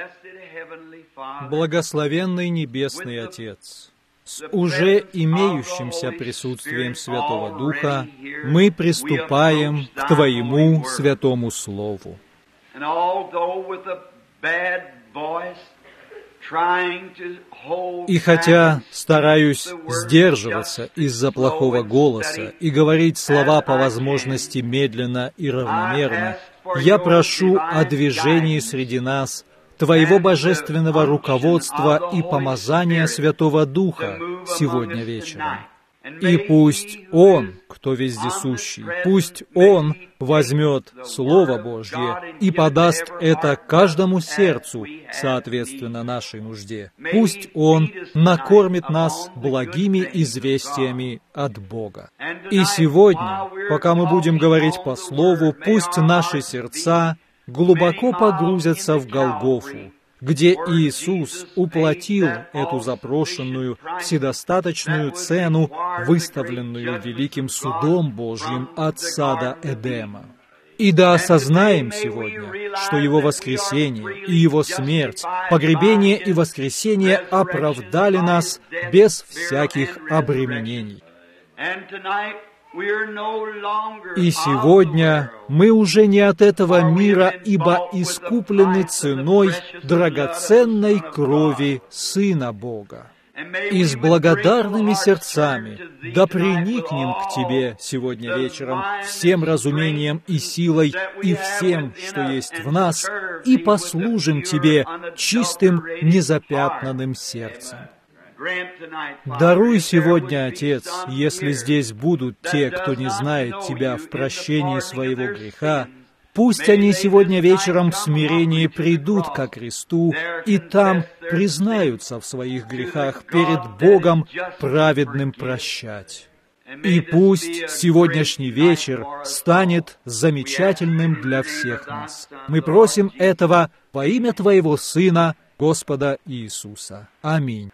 Благословенный Небесный Отец, с уже имеющимся присутствием Святого Духа мы приступаем к Твоему Святому Слову. И хотя стараюсь сдерживаться из-за плохого голоса и говорить слова по возможности медленно и равномерно, я прошу о движении среди нас Твоего божественного руководства и помазания Святого Духа сегодня вечером. И пусть Он, кто вездесущий, пусть Он возьмет Слово Божье и подаст это каждому сердцу, соответственно нашей нужде. Пусть Он накормит нас благими известиями от Бога. И сегодня, пока мы будем говорить по Слову, пусть наши сердца глубоко погрузятся в Голгофу, где Иисус уплатил эту запрошенную, вседостаточную цену, выставленную великим судом Божьим от сада Эдема. И да осознаем сегодня, что Его воскресение и Его смерть, погребение и воскресение оправдали нас без всяких обременений. И сегодня мы уже не от этого мира, ибо искуплены ценой драгоценной крови Сына Бога. И с благодарными сердцами да приникнем к Тебе сегодня вечером всем разумением и силой и всем, что есть в нас, и послужим Тебе чистым, незапятнанным сердцем. Даруй сегодня, Отец, если здесь будут те, кто не знает Тебя в прощении своего греха, пусть они сегодня вечером в смирении придут ко кресту и там признаются в своих грехах перед Богом праведным прощать. И пусть сегодняшний вечер станет замечательным для всех нас. Мы просим этого во имя Твоего Сына, Господа Иисуса. Аминь.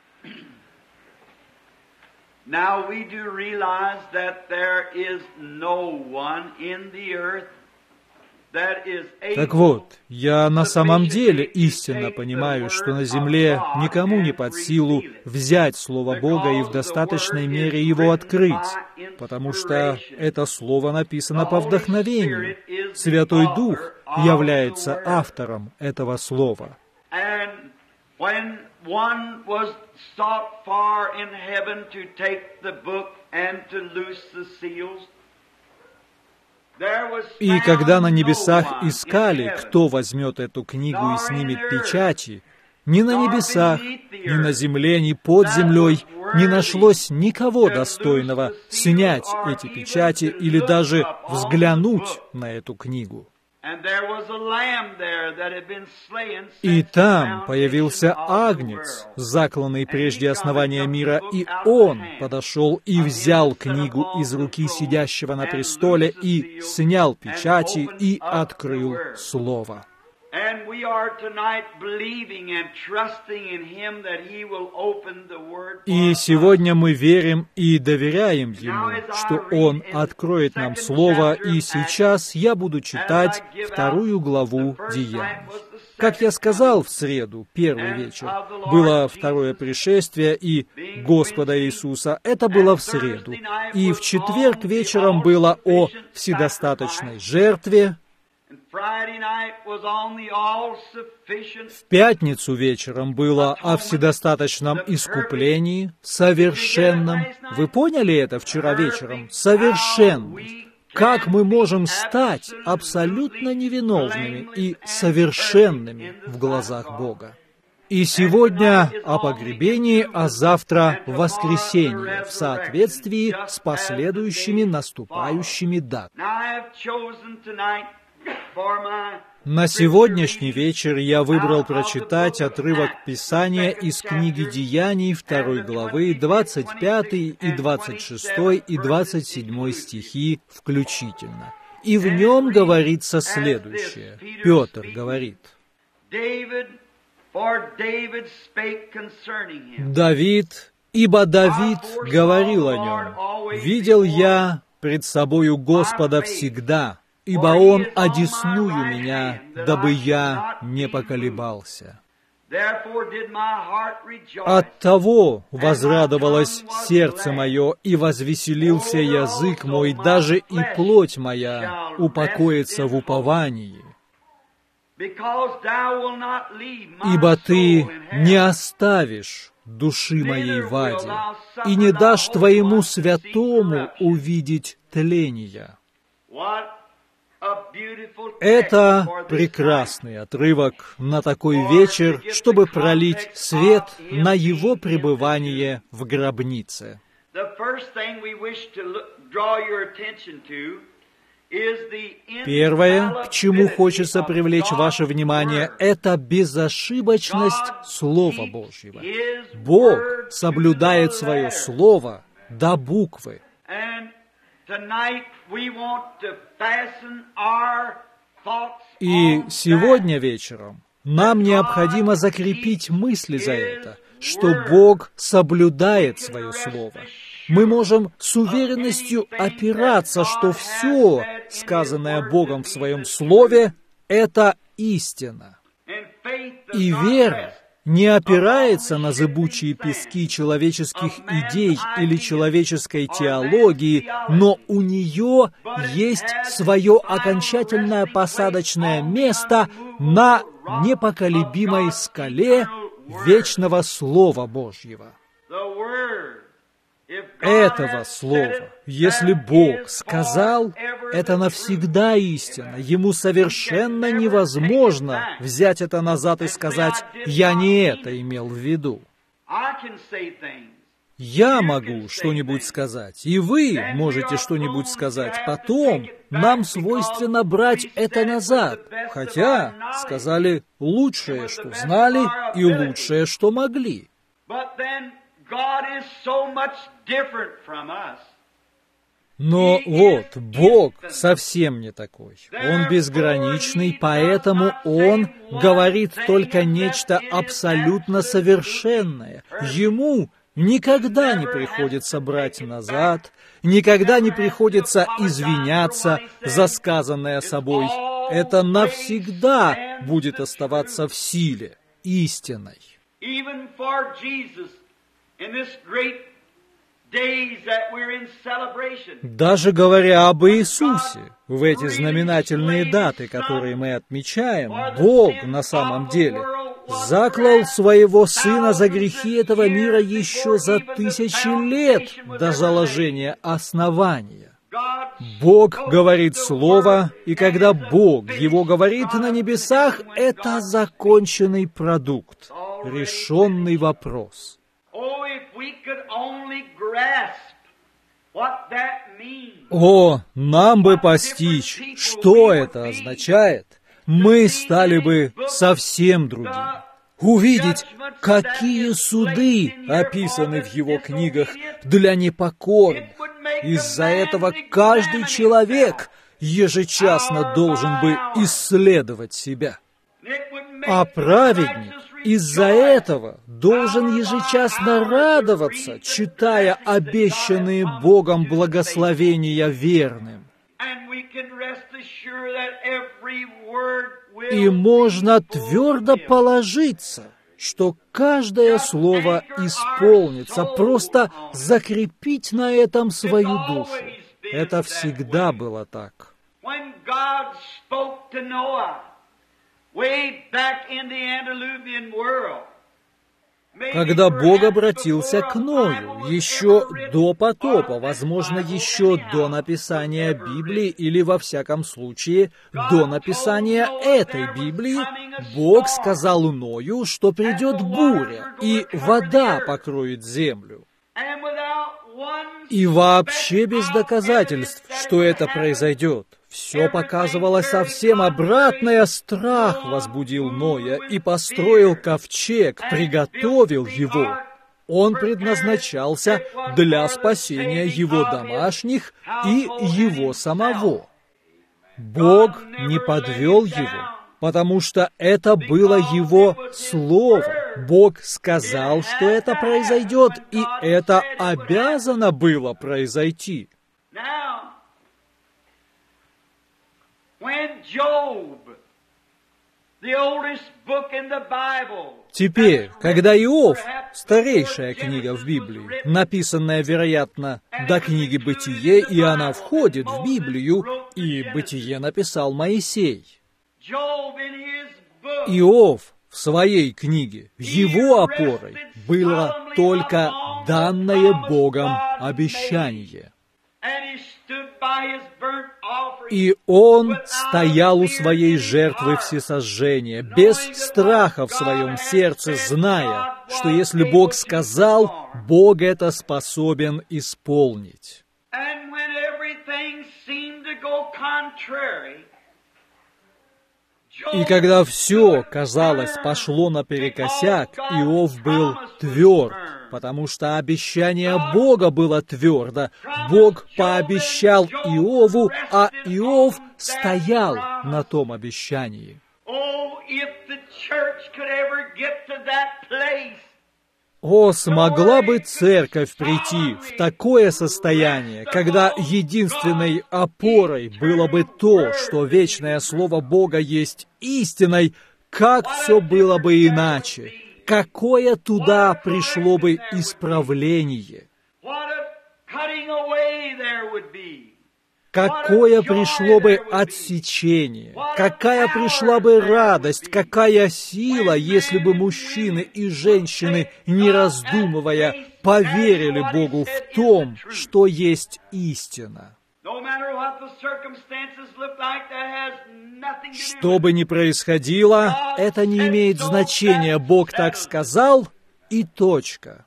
Now we do realize that there is no one in the earth that is able. Так вот, я на самом деле истинно понимаю, что на земле никому не под силу взять Слово Бога и в достаточной мере его открыть, потому что это Слово написано по вдохновению. Святой Дух является автором этого Слова. One was sought far in heaven to take the book and to loose the seals. И когда на небесах искали, кто возьмет эту книгу и снимет печати, ни на небесах, ни на земле, ни под землей не нашлось никого достойного снять эти печати или даже взглянуть на эту книгу. И там появился Агнец, закланный прежде основания мира, и Он подошел и взял книгу из руки сидящего на престоле и снял печати и открыл Слово. И сегодня мы верим и доверяем Ему, что Он откроет нам Слово, и сейчас я буду читать 2 главу Деяний. Как я сказал в среду, первый вечер, было второе пришествие и Господа Иисуса, это было в среду. И в четверг вечером было о вседостаточной жертве, в пятницу вечером было о вседостаточном искуплении, совершенном. Вы поняли это вчера вечером? Совершенным. Как мы можем стать абсолютно невиновными и совершенными в глазах Бога? И сегодня о погребении, а завтра воскресенье в соответствии с последующими наступающими датами. На сегодняшний вечер я выбрал прочитать отрывок Писания из книги Деяний 2 главы 25 и 26 и 27 стихи включительно. И в нем говорится следующее. Петр говорит: «Давид, ибо Давид говорил о нем, видел я пред собою Господа всегда, ибо Он одесную меня, дабы я не поколебался». Оттого возрадовалось сердце мое, и возвеселился язык мой, даже и плоть моя упокоится в уповании. Ибо Ты не оставишь души моей в аде, и не дашь Твоему святому увидеть тления. Это прекрасный отрывок на такой вечер, чтобы пролить свет на его пребывание в гробнице. Первое, к чему хочется привлечь ваше внимание, это безошибочность Слова Божьего. Бог соблюдает свое Слово до буквы. И сегодня вечером нам необходимо закрепить мысли за это, что Бог соблюдает свое Слово. Мы можем с уверенностью опираться, что все, сказанное Богом в Своем Слове, это истина. И вера не опирается на зыбучие пески человеческих идей или человеческой теологии, но у нее есть свое окончательное посадочное место на непоколебимой скале вечного Слова Божьего. Этого Слова, если Бог сказал, это навсегда истина. Ему совершенно невозможно взять это назад и сказать: «Я не это имел в виду». Я могу что-нибудь сказать, и вы можете что-нибудь сказать. Потом нам свойственно брать это назад, хотя сказали лучшее, что знали, и лучшее, что могли. Но вот, Бог совсем не такой. Он безграничный, поэтому Он говорит только нечто абсолютно совершенное. Ему никогда не приходится брать назад, никогда не приходится извиняться за сказанное собой. Это навсегда будет оставаться в силе, истиной. Даже говоря об Иисусе, в эти знаменательные даты, которые мы отмечаем, Бог на самом деле заклал Своего Сына за грехи этого мира еще за 1000 лет до заложения основания. Бог говорит Слово, и когда Бог его говорит на небесах, это законченный продукт, решенный вопрос. О, нам бы постичь, что это означает, мы стали бы совсем другими. Увидеть, какие суды описаны в его книгах для непокорных. Из-за этого каждый человек ежечасно должен бы исследовать себя. А праведник из-за этого должен ежечасно радоваться, читая обещанные Богом благословения верным. И можно твердо положиться, что каждое слово исполнится, просто закрепить на этом свою душу. Это всегда было так. Когда Бог обратился к Ною, еще до потопа, возможно, еще до написания Библии, или, во всяком случае, до написания этой Библии, Бог сказал Ною, что придет буря, и вода покроет землю. И вообще без доказательств, что это произойдет. Все показывало совсем обратное. Страх возбудил Ноя и построил ковчег, приготовил его. Он предназначался для спасения его домашних и его самого. Бог не подвел его, потому что это было его слово. Бог сказал, что это произойдет, и это обязано было произойти. Теперь, когда Иов, старейшая книга в Библии, написанная, вероятно, до книги «Бытие», и она входит в Библию, и «Бытие» написал Моисей. Иов в своей книге, его опорой было только данное Богом обещание. И он стоял у своей жертвы всесожжения, без страха в своем сердце, зная, что если Бог сказал, Бог это способен исполнить. И когда все, казалось, пошло наперекосяк, Иов был тверд, потому что обещание Бога было твердо. Бог пообещал Иову, а Иов стоял на том обещании. О, смогла бы церковь прийти в такое состояние, когда единственной опорой было бы то, что вечное Слово Бога есть истиной, как все было бы иначе? Какое туда пришло бы исправление? Какое пришло бы отсечение? Какая пришла бы радость? Какая сила, если бы мужчины и женщины, не раздумывая, поверили Богу в том, что есть истина? Что бы ни происходило, это не имеет значения. Бог так сказал, и точка.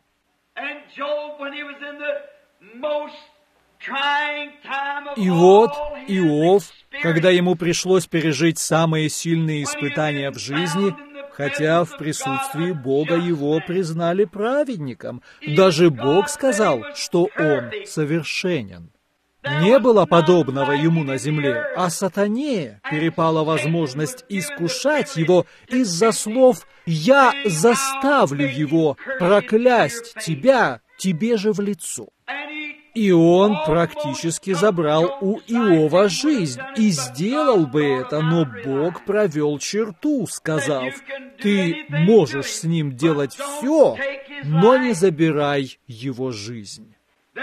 И вот Иов, когда ему пришлось пережить самые сильные испытания в жизни, хотя в присутствии Бога его признали праведником, даже Бог сказал, что он совершенен. Не было подобного ему на земле, а сатане перепала возможность искушать его из-за слов «Я заставлю его проклясть тебя, тебе же в лицо». И он практически забрал у Иова жизнь, и сделал бы это, но Бог провел черту, сказав, «Ты можешь с ним делать все, но не забирай его жизнь».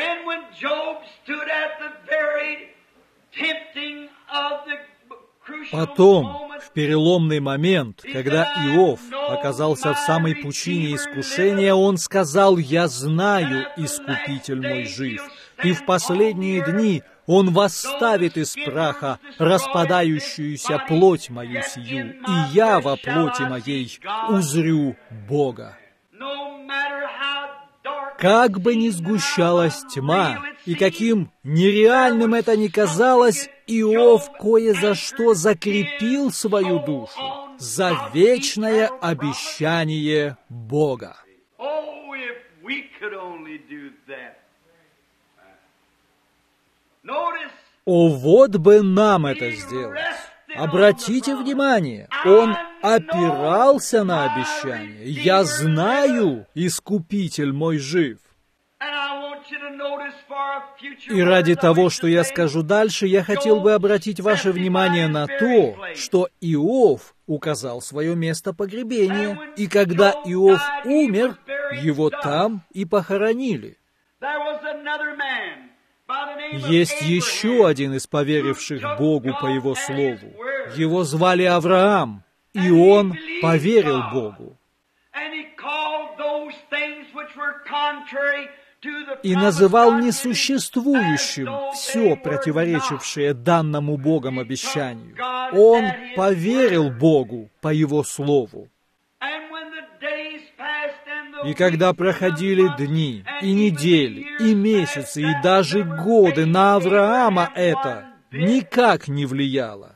Потом, в переломный момент, когда Иов оказался в самой пучине искушения, он сказал, «Я знаю, Искупитель мой жив, и в последние дни он восставит из праха распадающуюся плоть мою сию, и я во плоти моей узрю Бога». Как бы ни сгущалась тьма, и каким нереальным это ни казалось, Иов кое за что закрепил свою душу за вечное обещание Бога. О, вот бы нам это сделать! Обратите внимание, он опирался на обещание. «Я знаю, Искупитель мой жив». И ради того, что я скажу дальше, я хотел бы обратить ваше внимание на то, что Иов указал свое место погребения, и когда Иов умер, его там и похоронили. Есть еще один из поверивших Богу по Его Слову. Его звали Авраам, и он поверил Богу. И называл несуществующим все, противоречившее данному Богом обещанию. Он поверил Богу по Его Слову. И когда проходили дни, и недели, и месяцы, и даже годы, на Авраама это никак не влияло.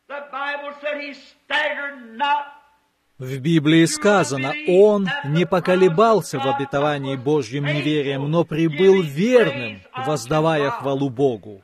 В Библии сказано, он не поколебался в обетовании Божьим неверием, но пребыл верным, воздавая хвалу Богу.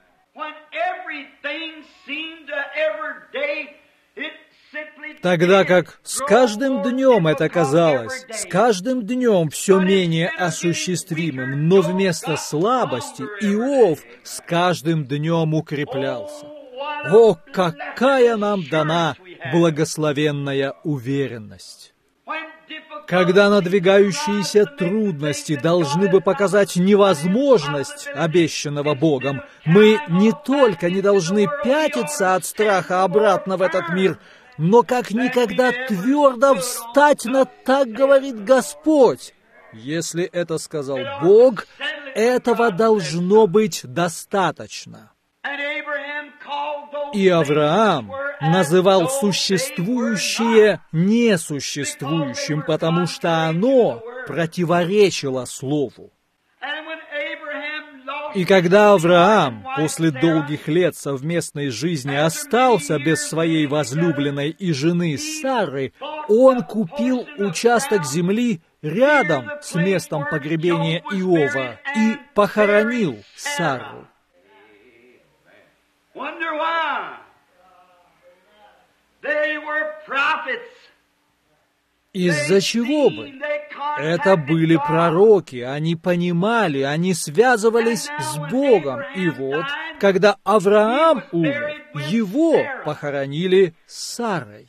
Тогда как с каждым днем это казалось, с каждым днем все менее осуществимым, но вместо слабости Иов с каждым днем укреплялся. О, какая нам дана благословенная уверенность. Когда надвигающиеся трудности должны бы показать невозможность обещанного Богом, мы не только не должны пятиться от страха обратно в этот мир, но как никогда твердо встать на «так говорит Господь». Если это сказал Бог, этого должно быть достаточно. И Авраам называл существующее несуществующим, потому что оно противоречило Слову. И когда Авраам после долгих лет совместной жизни остался без своей возлюбленной и жены Сары, он купил участок земли рядом с местом погребения Иова и похоронил Сару. Из-за чего бы? Это были пророки, они понимали, они связывались с Богом. И вот, когда Авраам умер, его похоронили с Сарой.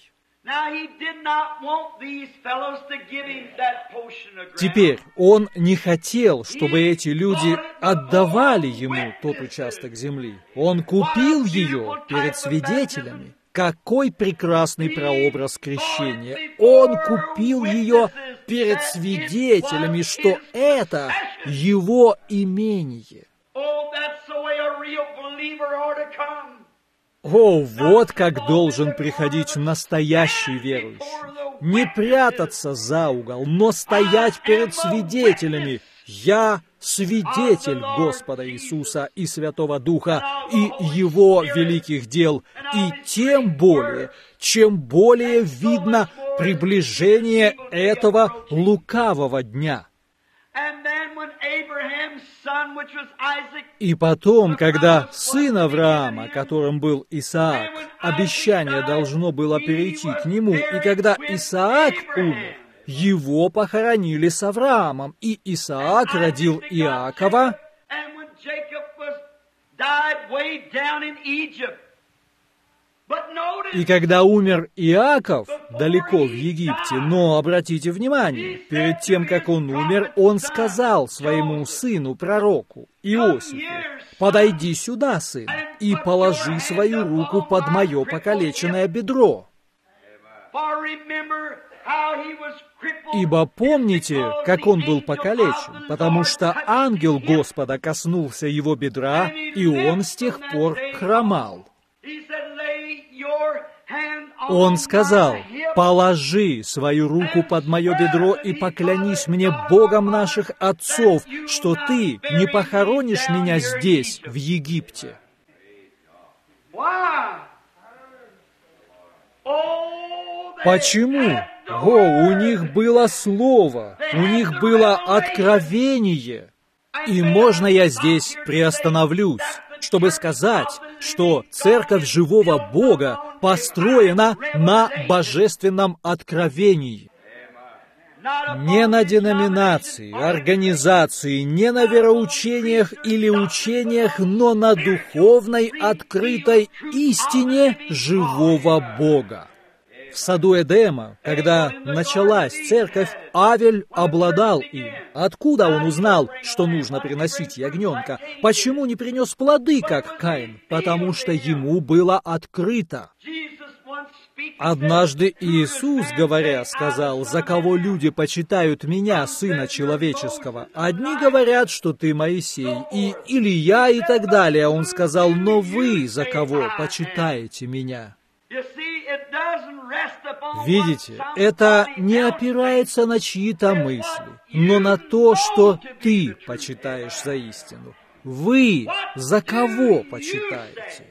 Теперь он не хотел, чтобы эти люди отдавали ему тот участок земли. Он купил ее перед свидетелями. Какой прекрасный прообраз крещения! Он купил ее перед свидетелями, что это его имение. О, вот как должен приходить настоящий верующий. Не прятаться за угол, но стоять перед свидетелями. Я свидетель Господа Иисуса и Святого Духа и Его великих дел, и тем более, чем более видно приближение этого лукавого дня. И потом, когда сын Авраама, которым был Исаак, обещание должно было перейти к нему, и когда Исаак умер, его похоронили с Авраамом, и Исаак родил Иакова. И когда умер Иаков далеко в Египте, но обратите внимание, перед тем, как он умер, он сказал своему сыну, пророку Иосифу: «Подойди сюда, сын, и положи свою руку под мое покалеченное бедро». Ибо помните, как он был покалечен, потому что ангел Господа коснулся его бедра, и он с тех пор хромал. Он сказал: «Положи свою руку под мое бедро и поклянись мне Богом наших отцов, что ты не похоронишь меня здесь, в Египте». Почему? О, у них было слово, у них было откровение. И можно я здесь приостановлюсь, чтобы сказать, что Церковь Живого Бога построена на божественном откровении. Не на деноминации, организации, не на вероучениях или учениях, но на духовной открытой истине живого Бога. В саду Эдема, когда началась церковь, Авель обладал им. Откуда он узнал, что нужно приносить ягненка? Почему не принес плоды, как Каин? Потому что ему было открыто. Однажды Иисус, говоря, сказал: «За кого люди почитают меня, Сына Человеческого? Одни говорят, что ты Моисей, и Илия, и так далее». Он сказал: «Но вы за кого почитаете меня?» Видите, это не опирается на чьи-то мысли, но на то, что ты почитаешь за истину. Вы за кого почитаете?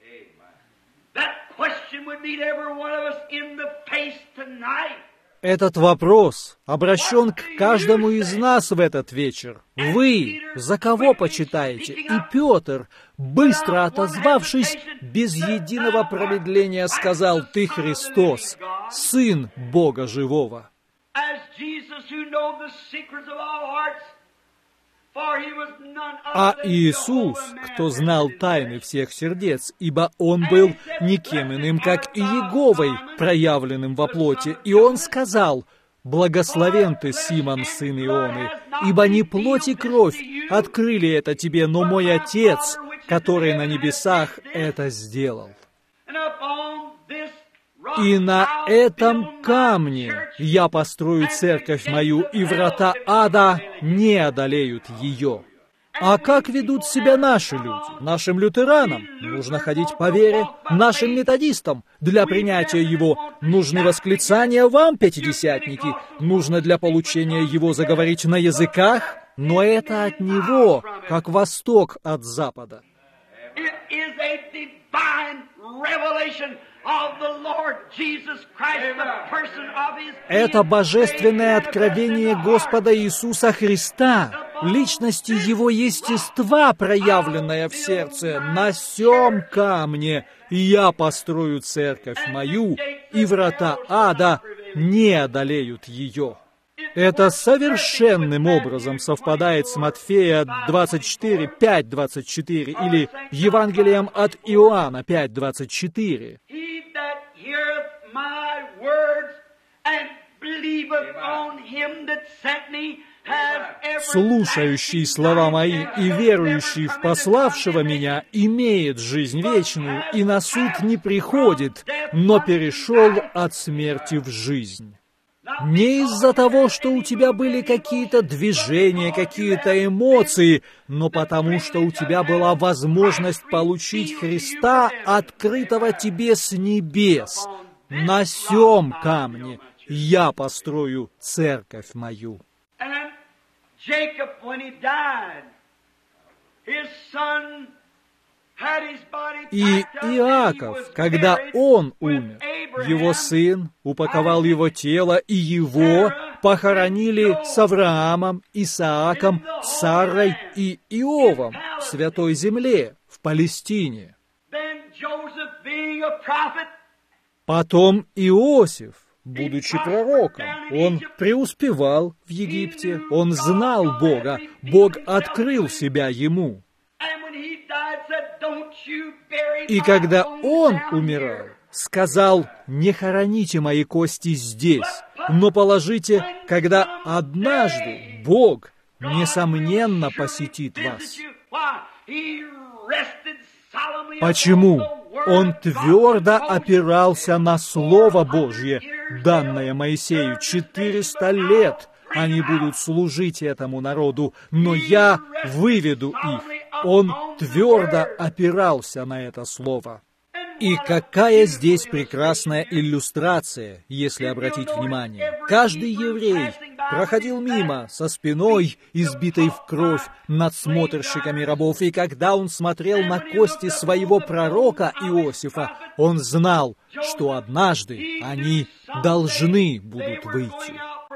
Этот вопрос обращен к каждому из нас в этот вечер. Вы за кого почитаете? И Петр, быстро отозвавшись, без единого промедления сказал: «Ты Христос, Сын Бога Живого». А Иисус, кто знал тайны всех сердец, ибо Он был никем иным, как и Иеговой, проявленным во плоти. И Он сказал: «Благословен ты, Симон, сын Ионы, ибо не плоть и кровь открыли это тебе, но мой Отец, который на небесах, это сделал». «И на этом камне я построю церковь мою, и врата ада не одолеют ее». А как ведут себя наши люди? Нашим лютеранам нужно ходить по вере, нашим методистам для принятия его нужны восклицания, вам, пятидесятники, нужно для получения его заговорить на языках, но это от него, как восток от запада. Это божественное откровение Господа Иисуса Христа, личности Его естества, проявленное в сердце. «На сем камне я построю церковь мою, и врата ада не одолеют ее». Это совершенным образом совпадает с Матфея 24, 5:24 или Евангелием от Иоанна 5:24. «Слушающий слова мои и верующий в пославшего меня имеет жизнь вечную, и на суд не приходит, но перешел от смерти в жизнь». Не из-за того, что у тебя были какие-то движения, какие-то эмоции, но потому, что у тебя была возможность получить Христа, открытого тебе с небес. «На сем камне я построю церковь мою». И Иаков, когда он умер, его сын упаковал его тело, и его похоронили с Авраамом, Исааком, Саррой и Иовом в Святой Земле, в Палестине. Потом Иосиф, будучи пророком, он преуспевал в Египте, он знал Бога, Бог открыл себя ему. И когда он умирал, сказал: «Не хороните мои кости здесь, но положите, когда однажды Бог, несомненно, посетит вас». Почему? Он твердо опирался на Слово Божье, данное Моисею. 400 лет они будут служить этому народу, но я выведу их. Он твердо опирался на это слово. И какая здесь прекрасная иллюстрация, если обратить внимание. Каждый еврей проходил мимо со спиной, избитой в кровь, надсмотрщиками рабов, и когда он смотрел на кости своего пророка Иосифа, он знал, что однажды они должны будут выйти.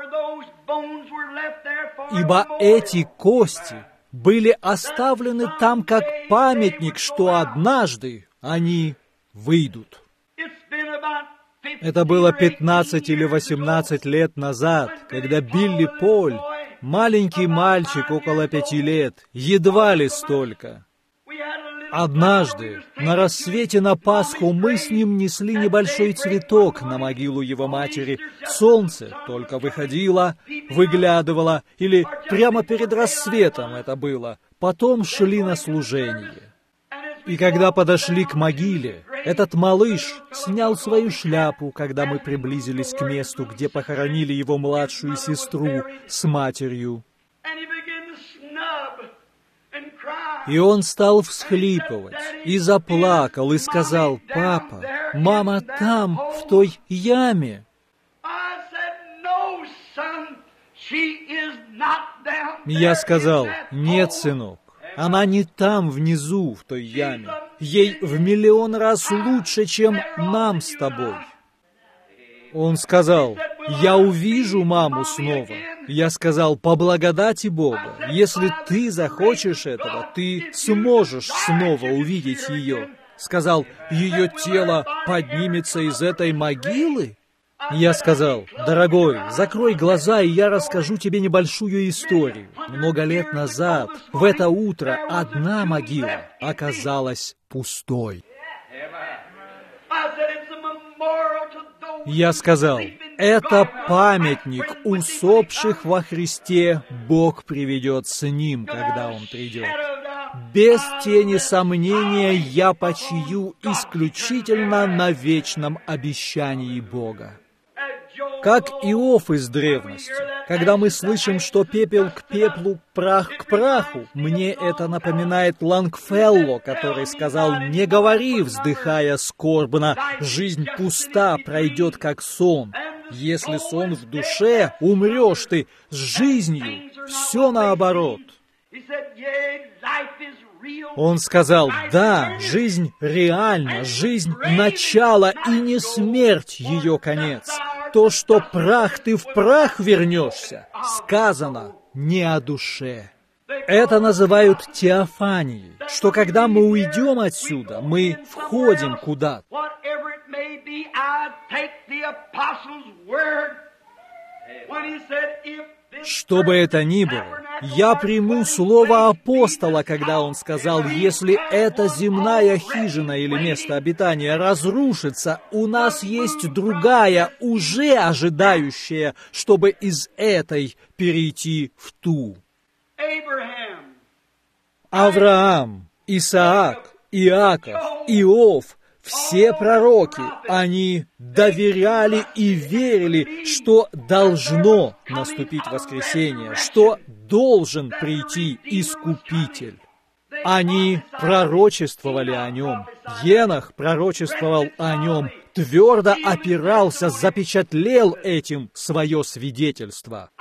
Ибо эти кости были оставлены там как памятник, что однажды они выйдут. Это было 15 или 18 лет назад, когда Билли Поль, маленький мальчик около 5 лет, едва ли столько. Однажды, на рассвете на Пасху, мы с ним несли небольшой цветок на могилу его матери. Солнце только выходило, выглядывало, или прямо перед рассветом это было. Потом шли на служение. И когда подошли к могиле, этот малыш снял свою шляпу, когда мы приблизились к месту, где похоронили его младшую сестру с матерью. И он стал всхлипывать, и заплакал, и сказал: «Папа, мама там, в той яме». Я сказал: «Нет, сынок, она не там внизу, в той яме. Ей в миллион раз лучше, чем нам с тобой». Он сказал: «Я увижу маму снова». Я сказал: «По благодати Бога, если ты захочешь этого, ты сможешь снова увидеть ее». Сказал: «Ее тело поднимется из этой могилы?» Я сказал: «Дорогой, закрой глаза, и я расскажу тебе небольшую историю. Много лет назад, в это утро, одна могила оказалась пустой». Я сказал: «Это памятник усопших во Христе, Бог приведет с ним, когда Он придет. Без тени сомнения я почию исключительно на вечном обещании Бога». Как Иов из древности, когда мы слышим, что пепел к пеплу, прах к праху, мне это напоминает Лонгфелло, который сказал: «Не говори, вздыхая скорбно, жизнь пуста, пройдет как сон. Если сон в душе, умрешь ты, с жизнью все наоборот». Он сказал: «Да, жизнь реальна, жизнь — начало, и не смерть ее конец. То, что прах ты в прах вернешься, сказано не о душе». Это называют теофанией, что когда мы уйдем отсюда, мы входим куда-то. Что бы это ни было, я приму слово апостола, когда он сказал: «Если эта земная хижина или место обитания разрушится, у нас есть другая, уже ожидающая, чтобы из этой перейти в ту». Авраам, Исаак, Иаков, Иов, все пророки, они доверяли и верили, что должно наступить воскресение, что должен прийти Искупитель. Они пророчествовали о нем. Енох пророчествовал о нем, твердо опирался, запечатлел этим свое свидетельство.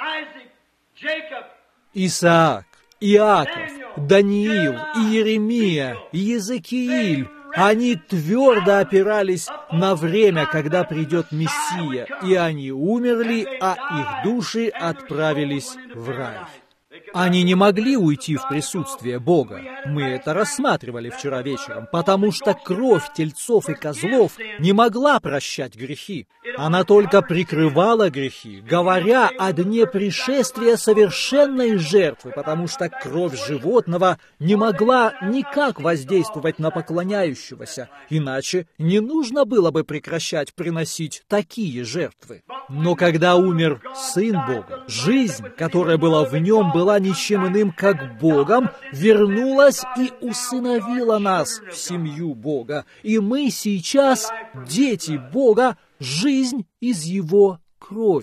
Исаак, Иаков, Даниил, Иеремия, Иезекииль, они твердо опирались на время, когда придет Мессия, и они умерли, а их души отправились в рай. Они не могли уйти в присутствие Бога. Мы это рассматривали вчера вечером, потому что кровь тельцов и козлов не могла прощать грехи. Она только прикрывала грехи, говоря о дне пришествия совершенной жертвы, потому что кровь животного не могла никак воздействовать на поклоняющегося, иначе не нужно было бы прекращать приносить такие жертвы. Но когда умер Сын Бога, жизнь, которая была в нем, была ничем иным, как Богом, вернулась и усыновила нас в семью Бога. И мы сейчас дети Бога, жизнь из Его крови.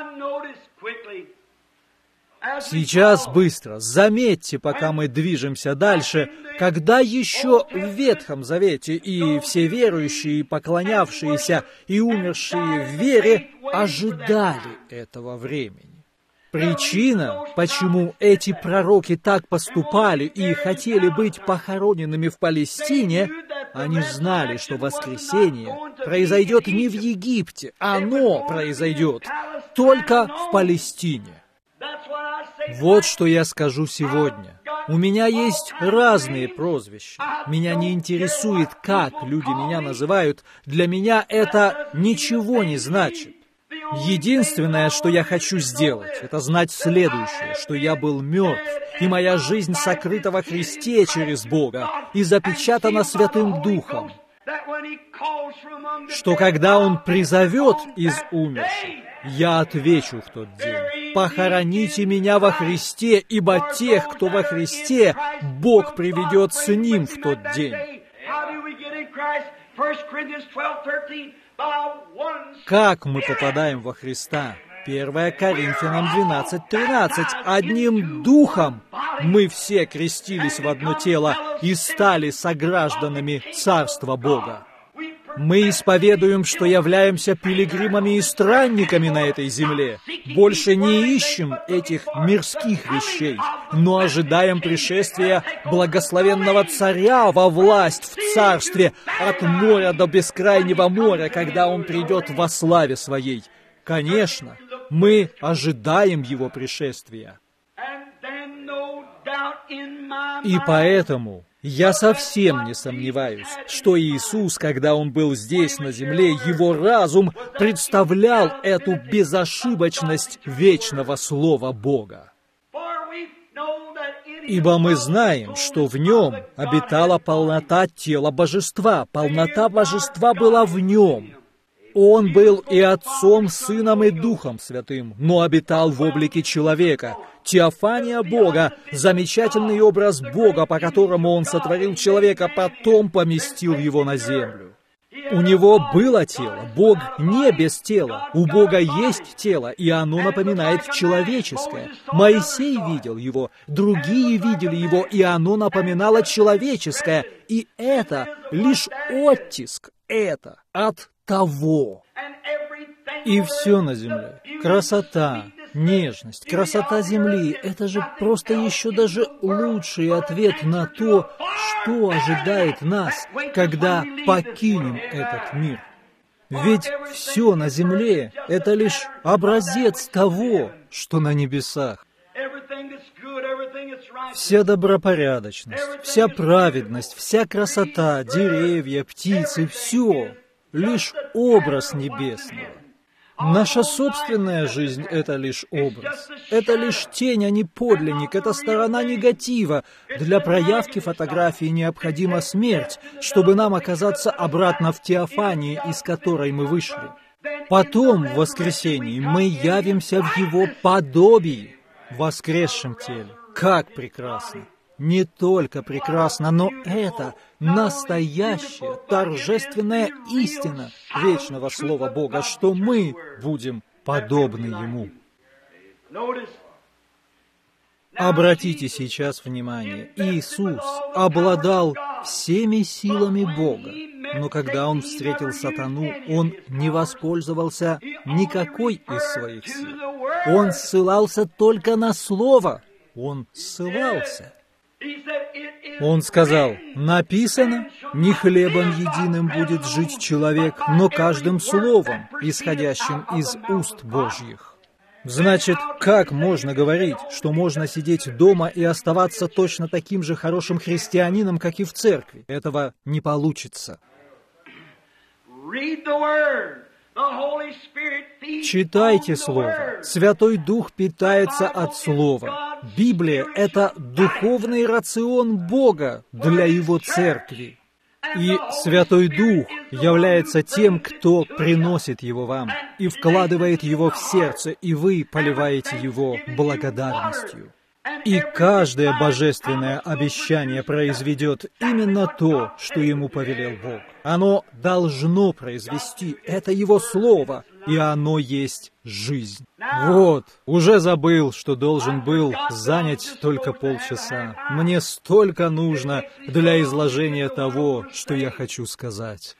Сейчас быстро, заметьте, пока мы движемся дальше, когда еще в Ветхом Завете и все верующие, и поклонявшиеся, и умершие в вере ожидали этого времени. Причина, почему эти пророки так поступали и хотели быть похороненными в Палестине, они знали, что воскресение произойдет не в Египте, оно произойдет только в Палестине. Вот что я скажу сегодня. У меня есть разные прозвища. Меня не интересует, как люди меня называют. Для меня это ничего не значит. Единственное, что я хочу сделать, это знать следующее, что я был мертв, и моя жизнь сокрыта во Христе через Бога и запечатана Святым Духом, что когда Он призовет из умерших, я отвечу в тот день: «Похороните меня во Христе, ибо тех, кто во Христе, Бог приведет с Ним в тот день». Как мы попадаем во Христа? 1 Коринфянам 12:13. Одним духом мы все крестились в одно тело и стали согражданами Царства Бога. Мы исповедуем, что являемся пилигримами и странниками на этой земле. Больше не ищем этих мирских вещей, но ожидаем пришествия благословенного Царя во власть в Царстве от моря до бескрайнего моря, когда Он придет во славе Своей. Конечно, мы ожидаем Его пришествия. И поэтому Я совсем не сомневаюсь, что Иисус, когда Он был здесь, на земле, Его разум представлял эту безошибочность вечного Слова Бога. Ибо мы знаем, что в Нем обитала полнота тела Божества, полнота Божества была в Нем. Он был и Отцом, Сыном и Духом Святым, но обитал в облике человека. Теофания Бога, замечательный образ Бога, по которому Он сотворил человека, потом поместил его на землю. У Него было тело, Бог не без тела. У Бога есть тело, и оно напоминает человеческое. Моисей видел его, другие видели его, и оно напоминало человеческое. И это лишь оттиск, это от того. И все на земле. Красота, нежность, красота земли — это же просто еще даже лучший ответ на то, что ожидает нас, когда покинем этот мир. Ведь все на земле — это лишь образец того, что на небесах. Вся добропорядочность, вся праведность, вся красота, деревья, птицы — все лишь образ небесного. Наша собственная жизнь — это лишь образ. Это лишь тень, а не подлинник. Это сторона негатива. Для проявки фотографии необходима смерть, чтобы нам оказаться обратно в теофании, из которой мы вышли. Потом, в воскресенье, мы явимся в Его подобии, в воскресшем теле. Как прекрасно! Не только прекрасно, но это настоящая, торжественная истина вечного Слова Бога, что мы будем подобны Ему. Обратите сейчас внимание, Иисус обладал всеми силами Бога, но когда Он встретил сатану, Он не воспользовался никакой из своих сил. Он ссылался только на Слово. Он ссылался. Он сказал: «Написано, не хлебом единым будет жить человек, но каждым словом, исходящим из уст Божьих». Значит, как можно говорить, что можно сидеть дома и оставаться точно таким же хорошим христианином, как и в церкви? Этого не получится. Читайте Слово. Святой Дух питается от Слова. Библия — это духовный рацион Бога для Его церкви. И Святой Дух является тем, кто приносит его вам и вкладывает его в сердце, и вы поливаете его благодарностью. И каждое божественное обещание произведет именно то, что ему повелел Бог. Оно должно произвести, это Его Слово, и оно есть жизнь. Вот, уже забыл, что должен был занять только полчаса. Мне столько нужно для изложения того, что я хочу сказать.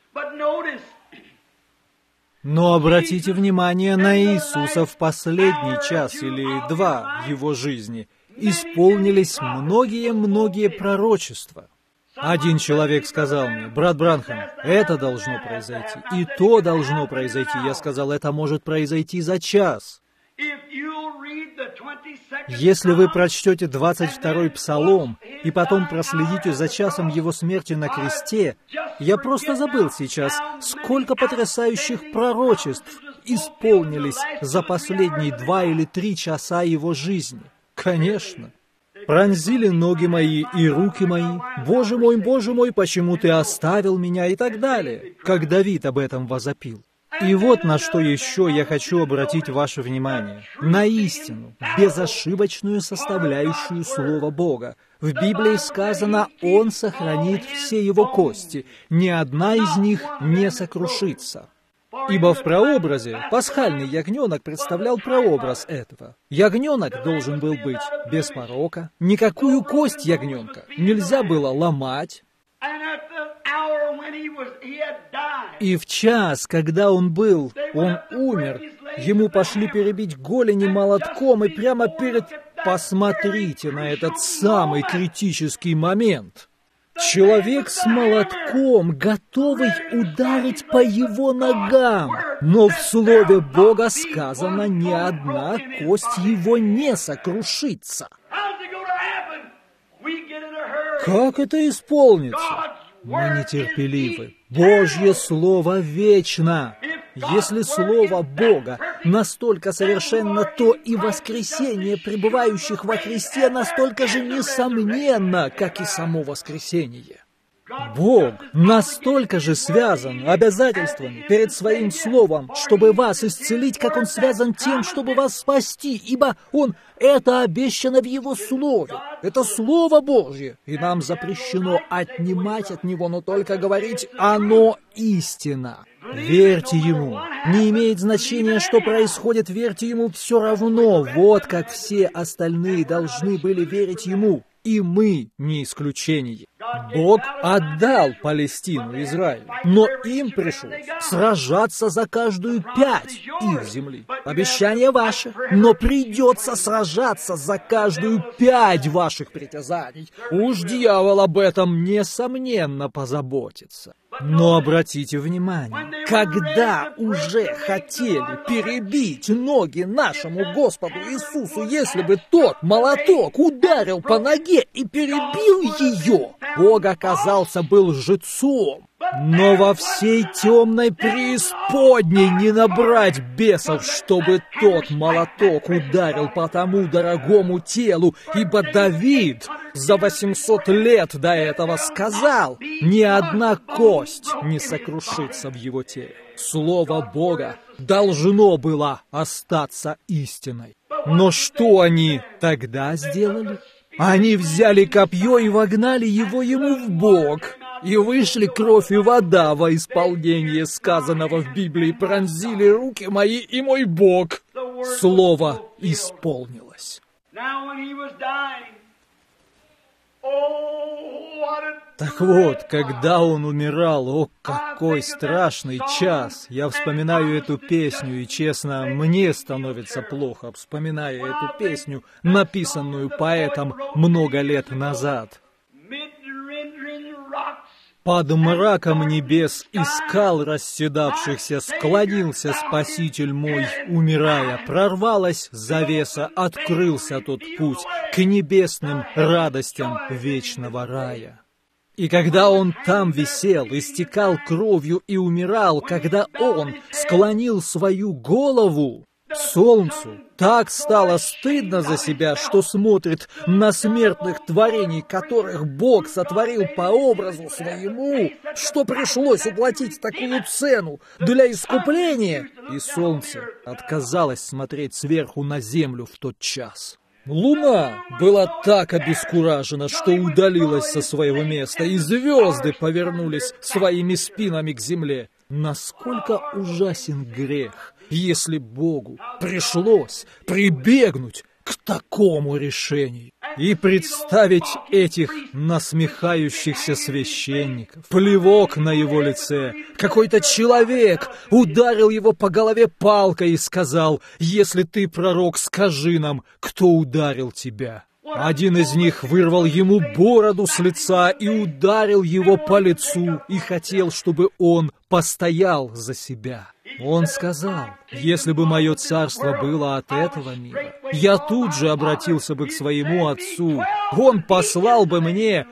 Но обратите внимание на Иисуса в последний час или два Его жизни. Исполнились многие пророчества. Один человек сказал мне: «Брат Бранхам, это должно произойти, и то должно произойти». Я сказал: это может произойти за час. Если вы прочтете 22-й Псалом и потом проследите за часом Его смерти на кресте, я просто забыл сейчас, сколько потрясающих пророчеств исполнились за последние 2 или 3 часа Его жизни. Конечно. Пронзили ноги мои и руки мои. Боже мой, почему Ты оставил меня?» и так далее, как Давид об этом возопил. И вот на что еще я хочу обратить ваше внимание. На истину, безошибочную составляющую Слова Бога. В Библии сказано: «Он сохранит все его кости, ни одна из них не сокрушится». Ибо в прообразе пасхальный ягненок представлял прообраз этого. Ягненок должен был быть без порока, никакую кость ягненка нельзя было ломать. И в час, когда он умер, ему пошли перебить голени молотком, и прямо перед... Посмотрите на этот самый критический момент. Человек с молотком, готовый ударить по его ногам. Но в Слове Бога сказано: ни одна кость его не сокрушится. Как это исполнится? Мы нетерпеливы. Божье Слово вечно. Если Слово Бога настолько совершенно, то и воскресение пребывающих во Христе настолько же несомненно, как и само воскресение. Бог настолько же связан обязательствами перед Своим Словом, чтобы вас исцелить, как Он связан тем, чтобы вас спасти, ибо это обещано в Его Слове. Это Слово Божье, и нам запрещено отнимать от Него, но только говорить «оно истина». Верьте Ему. Не имеет значения, что происходит, верьте Ему все равно. Вот как все остальные должны были верить Ему. И мы не исключение. Бог отдал Палестину Израилю, но им пришлось сражаться за каждую 5 их земли. Обещание ваше, но придется сражаться за каждую 5 ваших притязаний. Уж дьявол об этом несомненно позаботится. Но обратите внимание, когда уже хотели перебить ноги нашему Господу Иисусу, если бы тот молоток ударил по ноге и перебил ее, Бог оказался был лжецом. Но во всей темной преисподней не набрать бесов, чтобы тот молоток ударил по тому дорогому телу, ибо Давид за 800 лет до этого сказал: ни одна кость не сокрушится в его теле. Слово Бога должно было остаться истиной. Но что они тогда сделали? Они взяли копье и вогнали его ему в бок. И вышли кровь и вода во исполнение сказанного в Библии, пронзили руки мои и мой бок. Слово исполнилось. Так вот, когда он умирал, о, какой страшный час! Я вспоминаю эту песню, и, честно, мне становится плохо, вспоминая эту песню, написанную поэтом много лет назад. Под мраком небес и скал расседавшихся склонился Спаситель мой, умирая. Прорвалась завеса, открылся тот путь к небесным радостям вечного рая. И когда он там висел, истекал кровью и умирал, когда он склонил свою голову, солнцу так стало стыдно за себя, что смотрит на смертных творений, которых Бог сотворил по образу своему, что пришлось уплатить такую цену для искупления, и солнце отказалось смотреть сверху на землю в тот час. Луна была так обескуражена, что удалилась со своего места, и звезды повернулись своими спинами к земле. Насколько ужасен грех, если Богу пришлось прибегнуть к такому решению и представить этих насмехающихся священников, плевок на его лице. Какой-то человек ударил его по голове палкой и сказал: «Если ты пророк, скажи нам, кто ударил тебя». Один из них вырвал ему бороду с лица и ударил его по лицу, и хотел, чтобы он постоял за себя. Он сказал: «Если бы мое царство было от этого мира, я тут же обратился бы к своему отцу. Он послал бы мне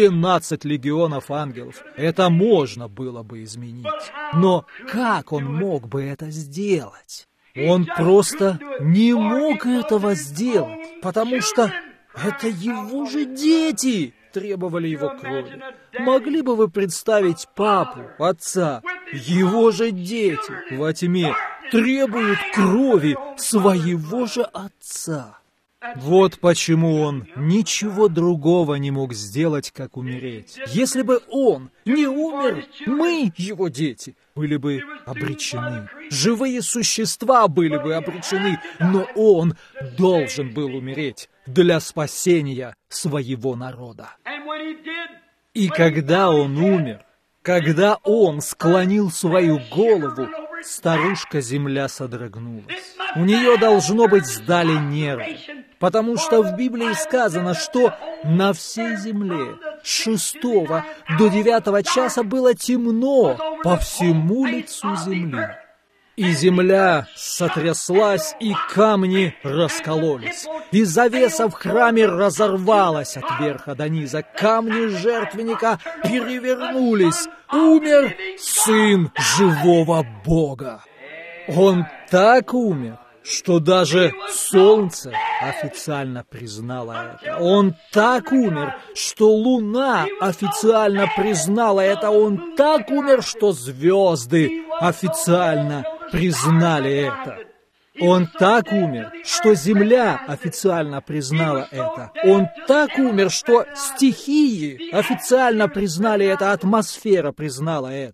12 легионов ангелов. Это можно было бы изменить. Но как он мог бы это сделать? Он просто не мог этого сделать, потому что это его же дети требовали его крови. Могли бы вы представить папу, отца? Его же дети во тьме требуют крови своего же отца. Вот почему он ничего другого не мог сделать, как умереть. Если бы он не умер, мы, его дети, были бы обречены. Живые существа были бы обречены, но он должен был умереть для спасения своего народа. И когда он умер, когда он склонил свою голову, старушка-земля содрогнулась. У нее, должно быть, сдали нервы, потому что в Библии сказано, что на всей земле с 6 до 9 часа было темно по всему лицу земли. И земля сотряслась, и камни раскололись. И завеса в храме разорвалась от верха до низа. Камни жертвенника перевернулись. Умер Сын живого Бога. Он так умер, что даже солнце официально признало это. Он так умер, что луна официально признала это. Он так умер, что звезды официально признали это. Он так умер, что земля официально признала это. Он так умер, что стихии официально признали это, атмосфера признала это.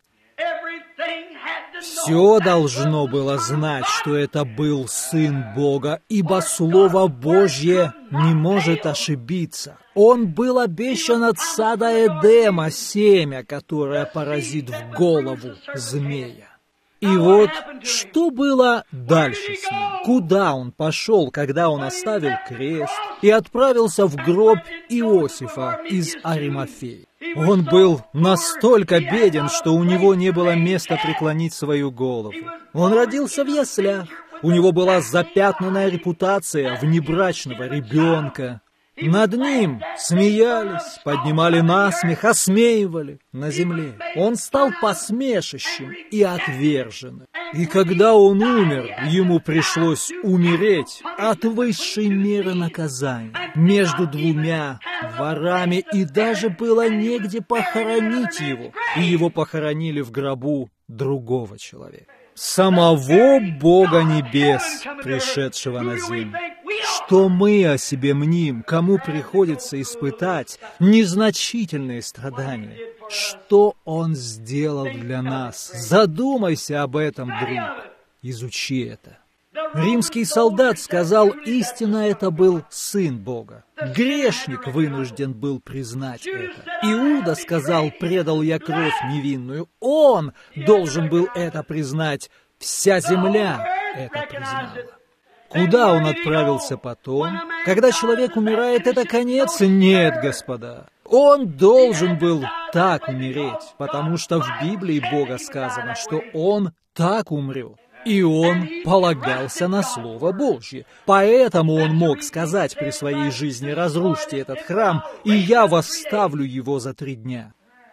Все должно было знать, что это был Сын Бога, ибо Слово Божье не может ошибиться. Он был обещан от сада Эдема, семя, которое поразит в голову змея. И вот, что было дальше с ним? Куда он пошел, когда он оставил крест и отправился в гроб Иосифа из Аримафеи? Он был настолько беден, что у него не было места преклонить свою голову. Он родился в яслях. У него была запятнанная репутация внебрачного ребенка. Над ним смеялись, поднимали насмех, осмеивали на земле. Он стал посмешищем и отверженным. И когда он умер, ему пришлось умереть от высшей меры наказания, между двумя ворами, и даже было негде похоронить его, и его похоронили в гробу другого человека. Самого Бога Небес, пришедшего на землю. Что мы о себе мним, кому приходится испытать незначительные страдания? Что Он сделал для нас? Задумайся об этом, друг. Изучи это. Римский солдат сказал, истинно это был Сын Бога. Грешник вынужден был признать это. Иуда сказал, предал я кровь невинную. Он должен был это признать. Вся земля это признала. Куда он отправился потом? Когда человек умирает, это конец? Нет, господа. Он должен был так умереть, потому что в Библии Бога сказано, что он так умрет. И он полагался на Слово Божье. Поэтому он мог сказать при своей жизни: «Разрушьте этот храм, и я восставлю его за 3 дня».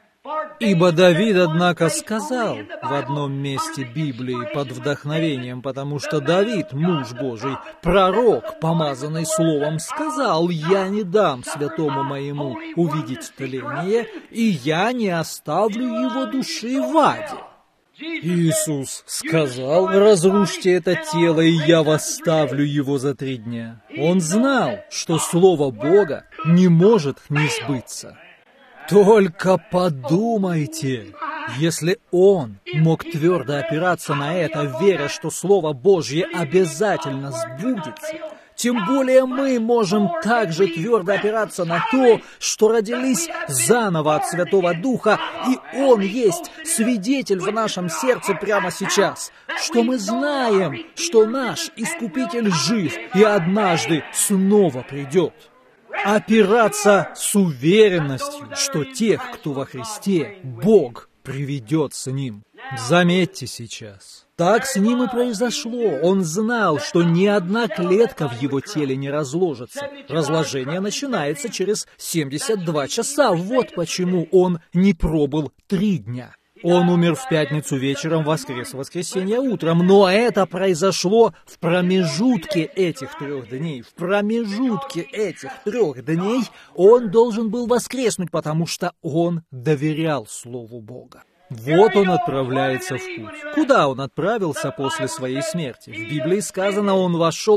Ибо Давид, однако, сказал в одном месте Библии под вдохновением, потому что Давид, муж Божий, пророк, помазанный Словом, сказал: «Я не дам святому моему увидеть тление, и я не оставлю его души в аде». Иисус сказал: «Разрушьте это тело, и я восставлю его за 3 дня». Он знал, что Слово Бога не может не сбыться. Только подумайте, если он мог твердо опираться на это, веря, что Слово Божье обязательно сбудется, тем более мы можем также твердо опираться на то, что родились заново от Святого Духа, и Он есть свидетель в нашем сердце прямо сейчас, что мы знаем, что наш Искупитель жив и однажды снова придет. Опираться с уверенностью, что тех, кто во Христе, Бог приведет с ним. Заметьте сейчас. Так с ним и произошло. Он знал, что ни одна клетка в его теле не разложится. Разложение начинается через 72 часа. Вот почему он не пробыл 3 дня. Он умер в пятницу вечером, воскрес в воскресенье утром, но это произошло в промежутке этих 3 дней. В промежутке этих 3 дней он должен был воскреснуть, потому что он доверял Слову Бога. Вот он отправляется в путь. Куда он отправился после своей смерти? В Библии сказано, он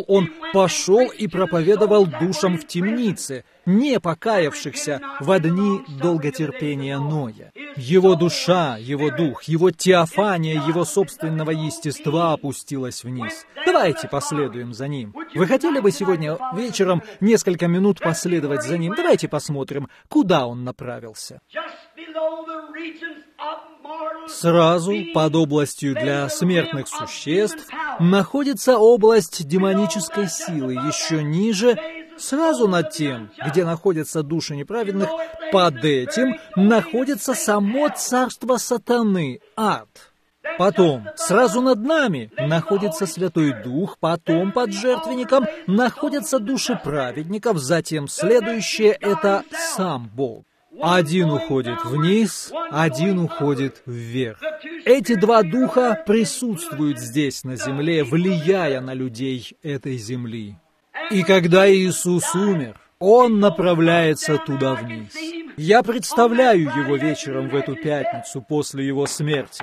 пошел и проповедовал душам в темнице, не покаявшихся во дни долготерпения Ноя. Его душа, его дух, его теофания, его собственного естества опустилась вниз. Давайте последуем за ним. Вы хотели бы сегодня вечером несколько минут последовать за ним? Давайте посмотрим, куда он направился. Сразу под областью для смертных существ находится область демонической силы. Еще ниже, сразу над тем, где находятся души неправедных, под этим находится само царство сатаны, ад. Потом, сразу над нами находится Святой Дух, потом под жертвенником находятся души праведников, затем следующее — это сам Бог. Один уходит вниз, один уходит вверх. Эти два духа присутствуют здесь, на земле, влияя на людей этой земли. И когда Иисус умер, Он направляется туда вниз. Я представляю Его вечером в эту пятницу после Его смерти.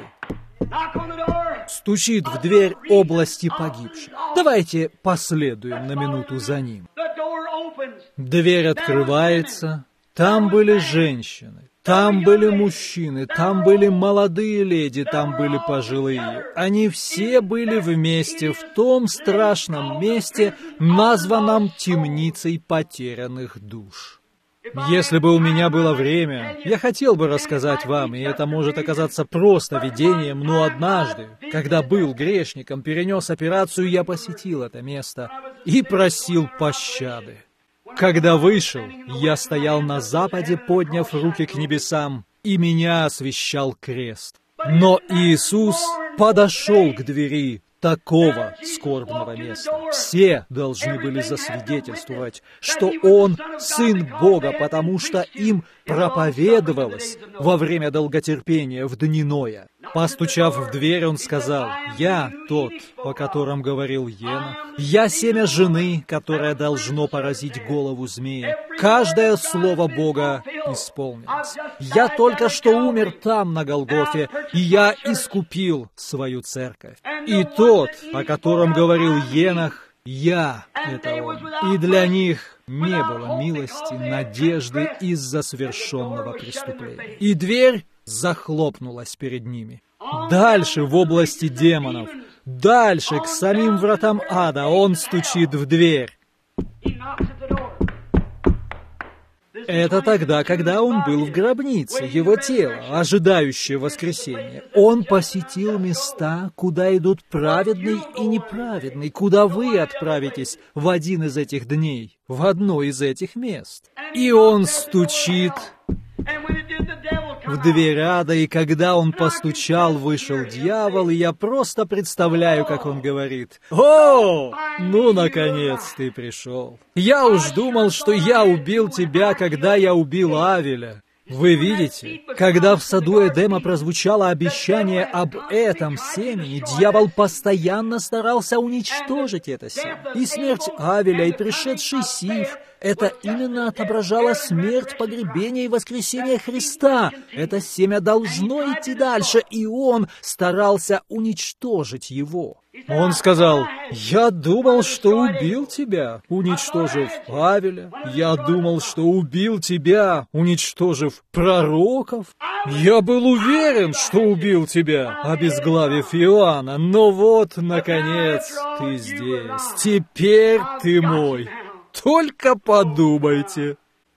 Стучит в дверь области погибших. Давайте последуем на минуту за Ним. Дверь открывается. Там были женщины, там были мужчины, там были молодые леди, там были пожилые. Они все были вместе в том страшном месте, названном темницей потерянных душ. Если бы у меня было время, я хотел бы рассказать вам, и это может оказаться просто видением, но однажды, когда был грешником, перенес операцию, я посетил это место и просил пощады. Когда вышел, я стоял на западе, подняв руки к небесам, и меня освещал крест. Но Иисус подошел к двери такого скорбного места. Все должны были засвидетельствовать, что Он Сын Бога, потому что им проповедовалось во время долготерпения в дни Ноя. Постучав в дверь, Он сказал: «Я тот, о котором говорил Енох. Я семя жены, которое должно поразить голову змея. Каждое слово Бога исполнилось. Я только что умер там, на Голгофе, и я искупил свою церковь. И тот, о котором говорил Енох, я — это Он. И для них не было милости, надежды из-за совершенного преступления». И дверь захлопнулась перед ними. Дальше в области демонов, дальше к самим вратам ада Он стучит в дверь. Это тогда, когда Он был в гробнице, Его тело, ожидающее воскресения. Он посетил места, куда идут праведный и неправедный, куда вы отправитесь в один из этих дней, в одно из этих мест. И Он стучит в дверь ада, и когда Он постучал, вышел дьявол, и я просто представляю, как он говорит: «О, ну, наконец ты пришел! Я уж думал, что я убил тебя, когда я убил Авеля». Вы видите, когда в саду Эдема прозвучало обещание об этом семени, дьявол постоянно старался уничтожить это семя. И смерть Авеля, и пришедший Сиф — это именно отображало смерть, погребение и воскресение Христа. Это семя должно идти дальше, и он старался уничтожить его. Он сказал: «Я думал, что убил тебя, уничтожив Авеля. Я думал, что убил тебя, уничтожив пророков. Я был уверен, что убил тебя, обезглавив Иоанна. Но вот, наконец, ты здесь. Теперь ты мой. Только подумайте».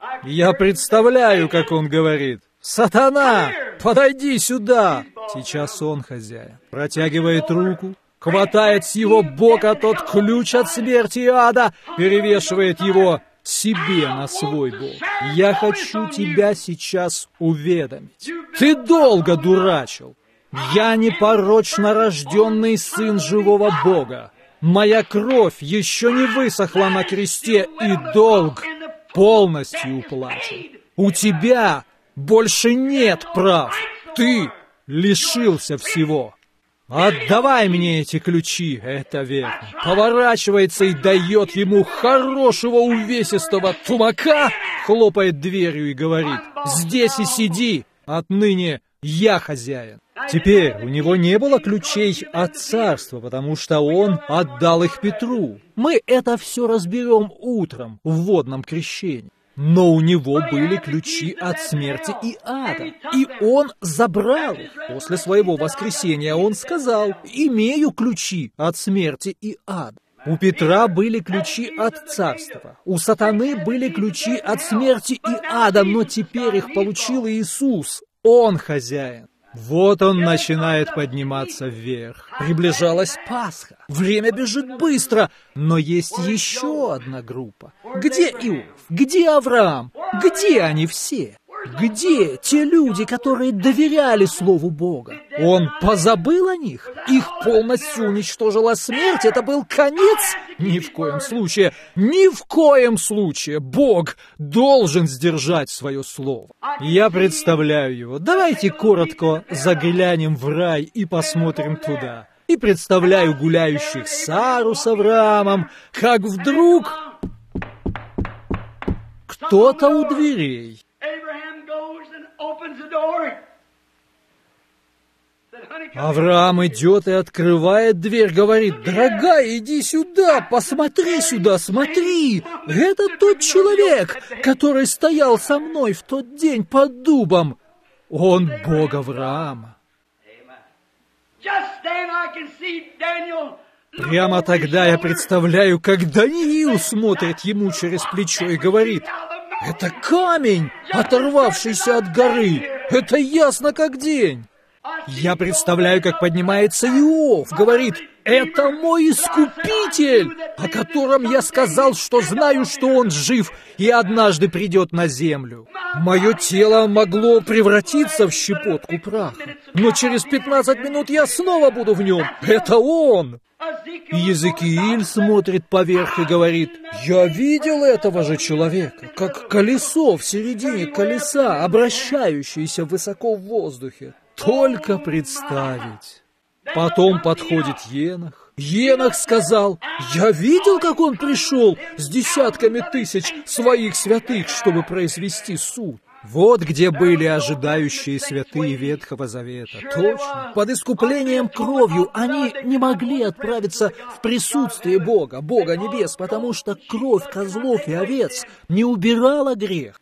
Я представляю, как он говорит: «Сатана, подойди сюда!» Сейчас он хозяин. Протягивает руку, хватает с его бока тот ключ от смерти и ада, перевешивает его себе на свой бок. Я хочу тебя сейчас уведомить. Ты долго дурачил. Я непорочно рожденный сын живого Бога. Моя кровь еще не высохла на кресте, и долг полностью уплачен. У тебя больше нет прав. Ты лишился всего. «Отдавай мне эти ключи!» Это верно. Поворачивается и дает ему хорошего увесистого тумака, хлопает дверью и говорит: «Здесь и сиди, отныне я хозяин». Теперь у него не было ключей от царства, потому что он отдал их Петру. Мы это все разберем утром в водном крещении. Но у него были ключи от смерти и ада, и он забрал их. После своего воскресения он сказал: «Имею ключи от смерти и ада». У Петра были ключи от царства, у сатаны были ключи от смерти и ада, но теперь их получил Иисус. Он хозяин. Вот он начинает подниматься вверх. Приближалась Пасха. Время бежит быстро, но есть еще одна группа. Где Иов? Где Авраам? Где они все? Где те люди, которые доверяли Слову Бога? Он позабыл о них? Их полностью уничтожила смерть? Это был конец? Ни в коем случае, ни в коем случае Бог должен сдержать свое слово. Я представляю его. Давайте коротко заглянем в рай и посмотрим туда. И представляю гуляющих Сару с Авраамом, как вдруг кто-то у дверей. Авраам идет и открывает дверь, говорит: «Дорогая, иди сюда, посмотри сюда, смотри! Это тот человек, который стоял со мной в тот день под дубом. Он Бог Авраама». Прямо тогда я представляю, как Даниил смотрит ему через плечо и говорит: «Это камень, оторвавшийся от горы! Это ясно как день!» Я представляю, как поднимается Иов, говорит: «Это мой искупитель, о котором я сказал, что знаю, что он жив и однажды придет на землю. Мое тело могло превратиться в щепотку праха, но через 15 минут я снова буду в нем. Это он!» И Иезекииль смотрит поверх и говорит: «Я видел этого же человека, как колесо в середине колеса, обращающееся высоко в воздухе. Только представить». Потом подходит Енох. Енох сказал: «Я видел, как он пришел с десятками тысяч своих святых, чтобы произвести суд». Вот где были ожидающие святые Ветхого Завета. Точно. Под искуплением кровью они не могли отправиться в присутствие Бога, Бога небес, потому что кровь козлов и овец не убирала грех.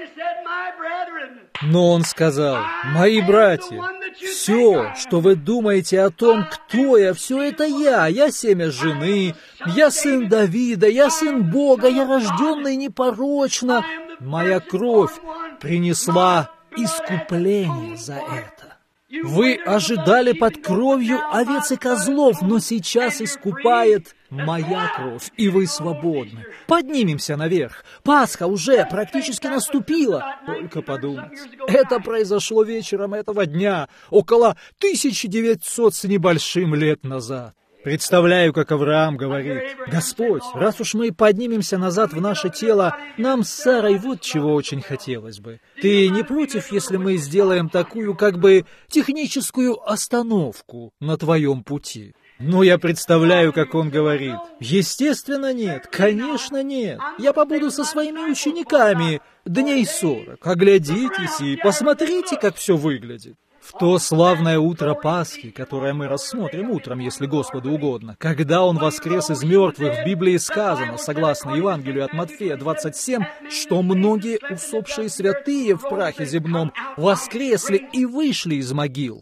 Но он сказал: «Мои братья, все, что вы думаете о том, кто я, все это я семя жены, я сын Давида, я сын Бога, я рожденный непорочно. Моя кровь принесла искупление за это. Вы ожидали под кровью овец и козлов, но сейчас искупает моя кровь, и вы свободны. Поднимемся наверх. Пасха уже практически наступила. Только подумать. Это произошло вечером этого дня, около 1900 с небольшим лет назад. Представляю, как Авраам говорит: «Господь, раз уж мы поднимемся назад в наше тело, нам с Сарой вот чего очень хотелось бы. Ты не против, если мы сделаем такую, как бы, техническую остановку на твоем пути?» Но я представляю, как он говорит: «Естественно, нет, конечно, нет. Я побуду со своими учениками дней 40. Оглядитесь и посмотрите, как все выглядит». В то славное утро Пасхи, которое мы рассмотрим утром, если Господу угодно, когда Он воскрес из мертвых, в Библии сказано, согласно Евангелию от Матфея 27, что многие усопшие святые в прахе земном воскресли и вышли из могил.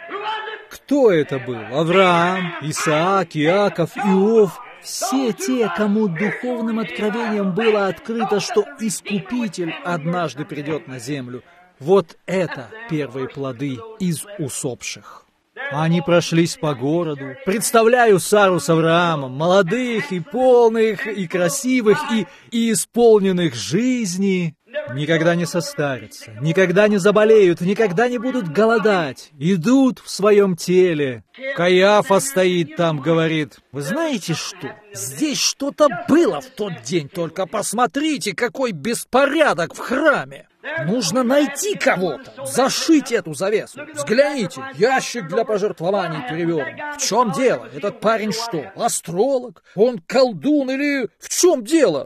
Кто это был? Авраам, Исаак, Иаков, Иов. Все те, кому духовным откровением было открыто, что Искупитель однажды придет на землю. Вот это первые плоды из усопших. Они прошлись по городу. Представляю Сару с Авраамом, молодых и полных, и красивых, и исполненных жизни. Никогда не состарятся, никогда не заболеют, никогда не будут голодать. Идут в своем теле. Каиафа стоит там, говорит: «Вы знаете что? Здесь что-то было в тот день, только посмотрите, какой беспорядок в храме. Нужно найти кого-то, зашить эту завесу. Взгляните, ящик для пожертвований перевернут. В чем дело? Этот парень что, астролог? Он колдун или в чем дело?»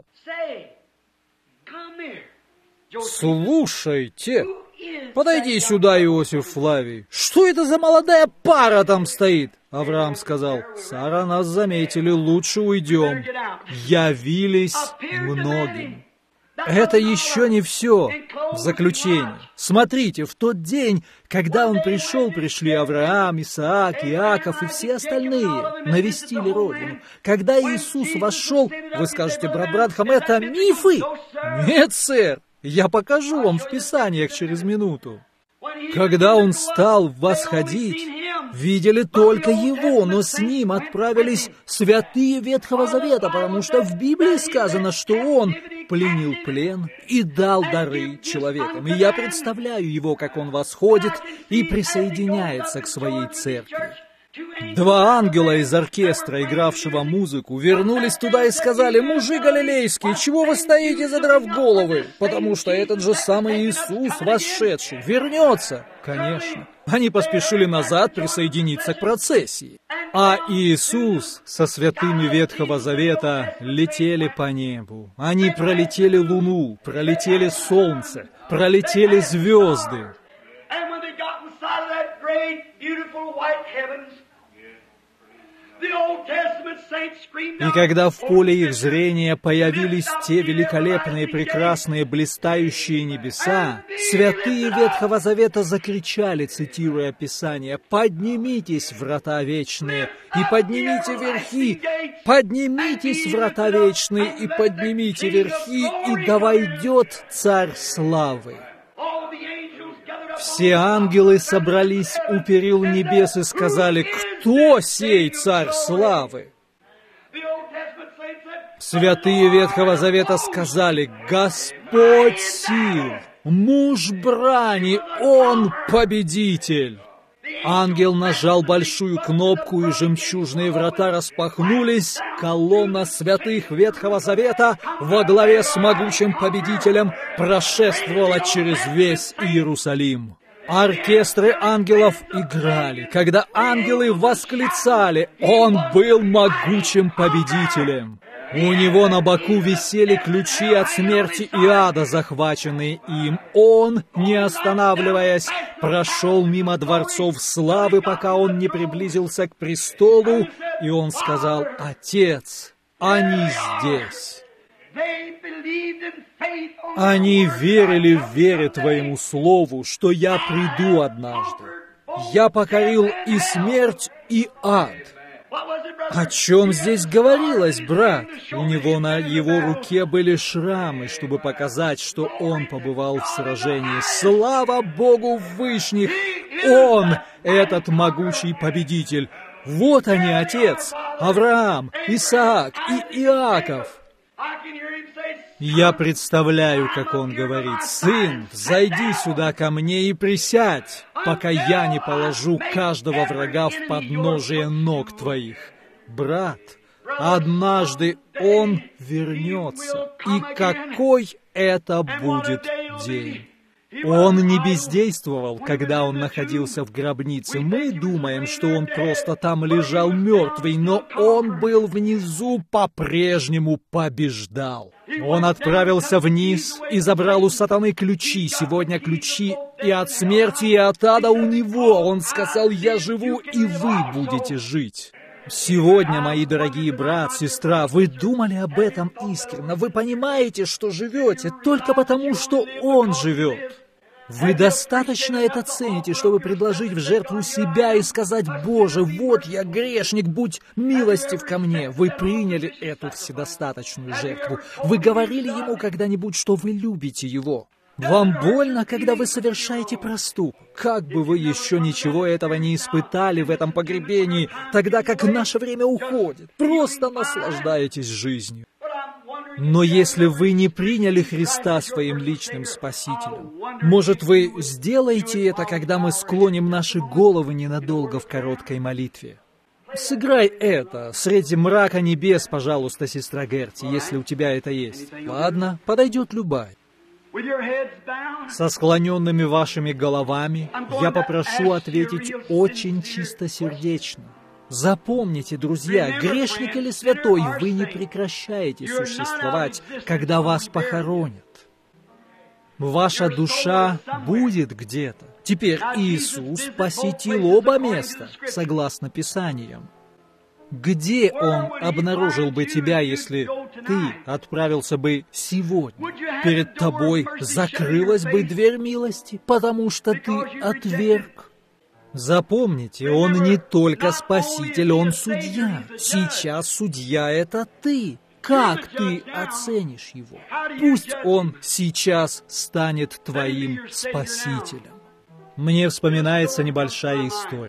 «Слушайте, подойди сюда, Иосиф Флавий. Что это за молодая пара там стоит?» Авраам сказал: «Сара, нас заметили, лучше уйдем. Явились многим». Это еще не все. В заключение. Смотрите, в тот день, когда он пришел, пришли Авраам, Исаак, Иаков и все остальные, навестили родину. Когда Иисус вошел, вы скажете: «Брат Бранхам, это мифы». Нет, сэр. Я покажу вам в Писаниях через минуту. Когда он стал восходить, видели только его, но с ним отправились святые Ветхого Завета, потому что в Библии сказано, что он пленил плен и дал дары человекам. И я представляю его, как он восходит и присоединяется к своей церкви. 2 ангела из оркестра, игравшего музыку, вернулись туда и сказали: «Мужи галилейские, чего вы стоите, задрав головы? Потому что этот же самый Иисус, восшедший, вернется». Конечно. Они поспешили назад присоединиться к процессии. А Иисус со святыми Ветхого Завета летели по небу. Они пролетели луну, пролетели солнце, пролетели звезды. И когда в поле их зрения появились те великолепные, прекрасные, блистающие небеса, святые Ветхого Завета закричали, цитируя Писание: «Поднимитесь, врата вечные, и поднимите верхи! Поднимитесь, врата вечные, и поднимите верхи, и да войдет Царь славы!» Все ангелы собрались у перил небес и сказали: «Кто сей Царь славы?» Святые Ветхого Завета сказали: «Господь сил, муж брани, Он победитель». Ангел нажал большую кнопку, и жемчужные врата распахнулись. Колонна святых Ветхого Завета во главе с могучим победителем прошествовала через весь Иерусалим. Оркестры ангелов играли, когда ангелы восклицали: «Он был могучим победителем». У него на боку висели ключи от смерти и ада, захваченные им. Он, не останавливаясь, прошел мимо дворцов славы, пока он не приблизился к престолу, и он сказал: «Отец, они здесь». Они верили в вере Твоему Слову, что я приду однажды. Я покорил и смерть, и ад. О чем здесь говорилось, брат? У него на его руке были шрамы, чтобы показать, что он побывал в сражении. Слава Богу Вышних! Он, этот могучий победитель. Вот они, отец, Авраам, Исаак и Иаков. Я представляю, как он говорит: «Сын, зайди сюда ко мне и присядь, пока я не положу каждого врага в подножие ног твоих». Брат, однажды он вернется, и какой это будет день! Он не бездействовал, когда он находился в гробнице. Мы думаем, что он просто там лежал мертвый, но он был внизу, по-прежнему побеждал. Он отправился вниз и забрал у сатаны ключи. Сегодня ключи и от смерти, и от ада у него. Он сказал: «Я живу, и вы будете жить». Сегодня, мои дорогие брат, сестра, вы думали об этом искренне. Вы понимаете, что живете только потому, что Он живет. Вы достаточно это цените, чтобы предложить в жертву себя и сказать: «Боже, вот я грешник, будь милостив ко мне». Вы приняли эту вседостаточную жертву. Вы говорили Ему когда-нибудь, что вы любите Его. Вам больно, когда вы совершаете проступок. Как бы вы еще ничего этого не испытали в этом погребении, тогда как наше время уходит. Просто наслаждаетесь жизнью. Но если вы не приняли Христа своим личным Спасителем, может, вы сделаете это, когда мы склоним наши головы ненадолго в короткой молитве? Сыграй это среди мрака небес, пожалуйста, сестра Герти, если у тебя это есть. Ладно, подойдет любая. Со склоненными вашими головами я попрошу ответить очень чистосердечно. Запомните, друзья, грешник или святой, вы не прекращаете существовать, когда вас похоронят. Ваша душа будет где-то. Теперь Иисус посетил оба места, согласно Писаниям. Где Он обнаружил бы тебя, если ты отправился бы сегодня? Перед тобой закрылась бы дверь милости, потому что ты отверг. Запомните, Он не только Спаситель, Он судья. Сейчас судья — это ты. Как ты оценишь Его? Пусть Он сейчас станет твоим Спасителем. Мне вспоминается небольшая история.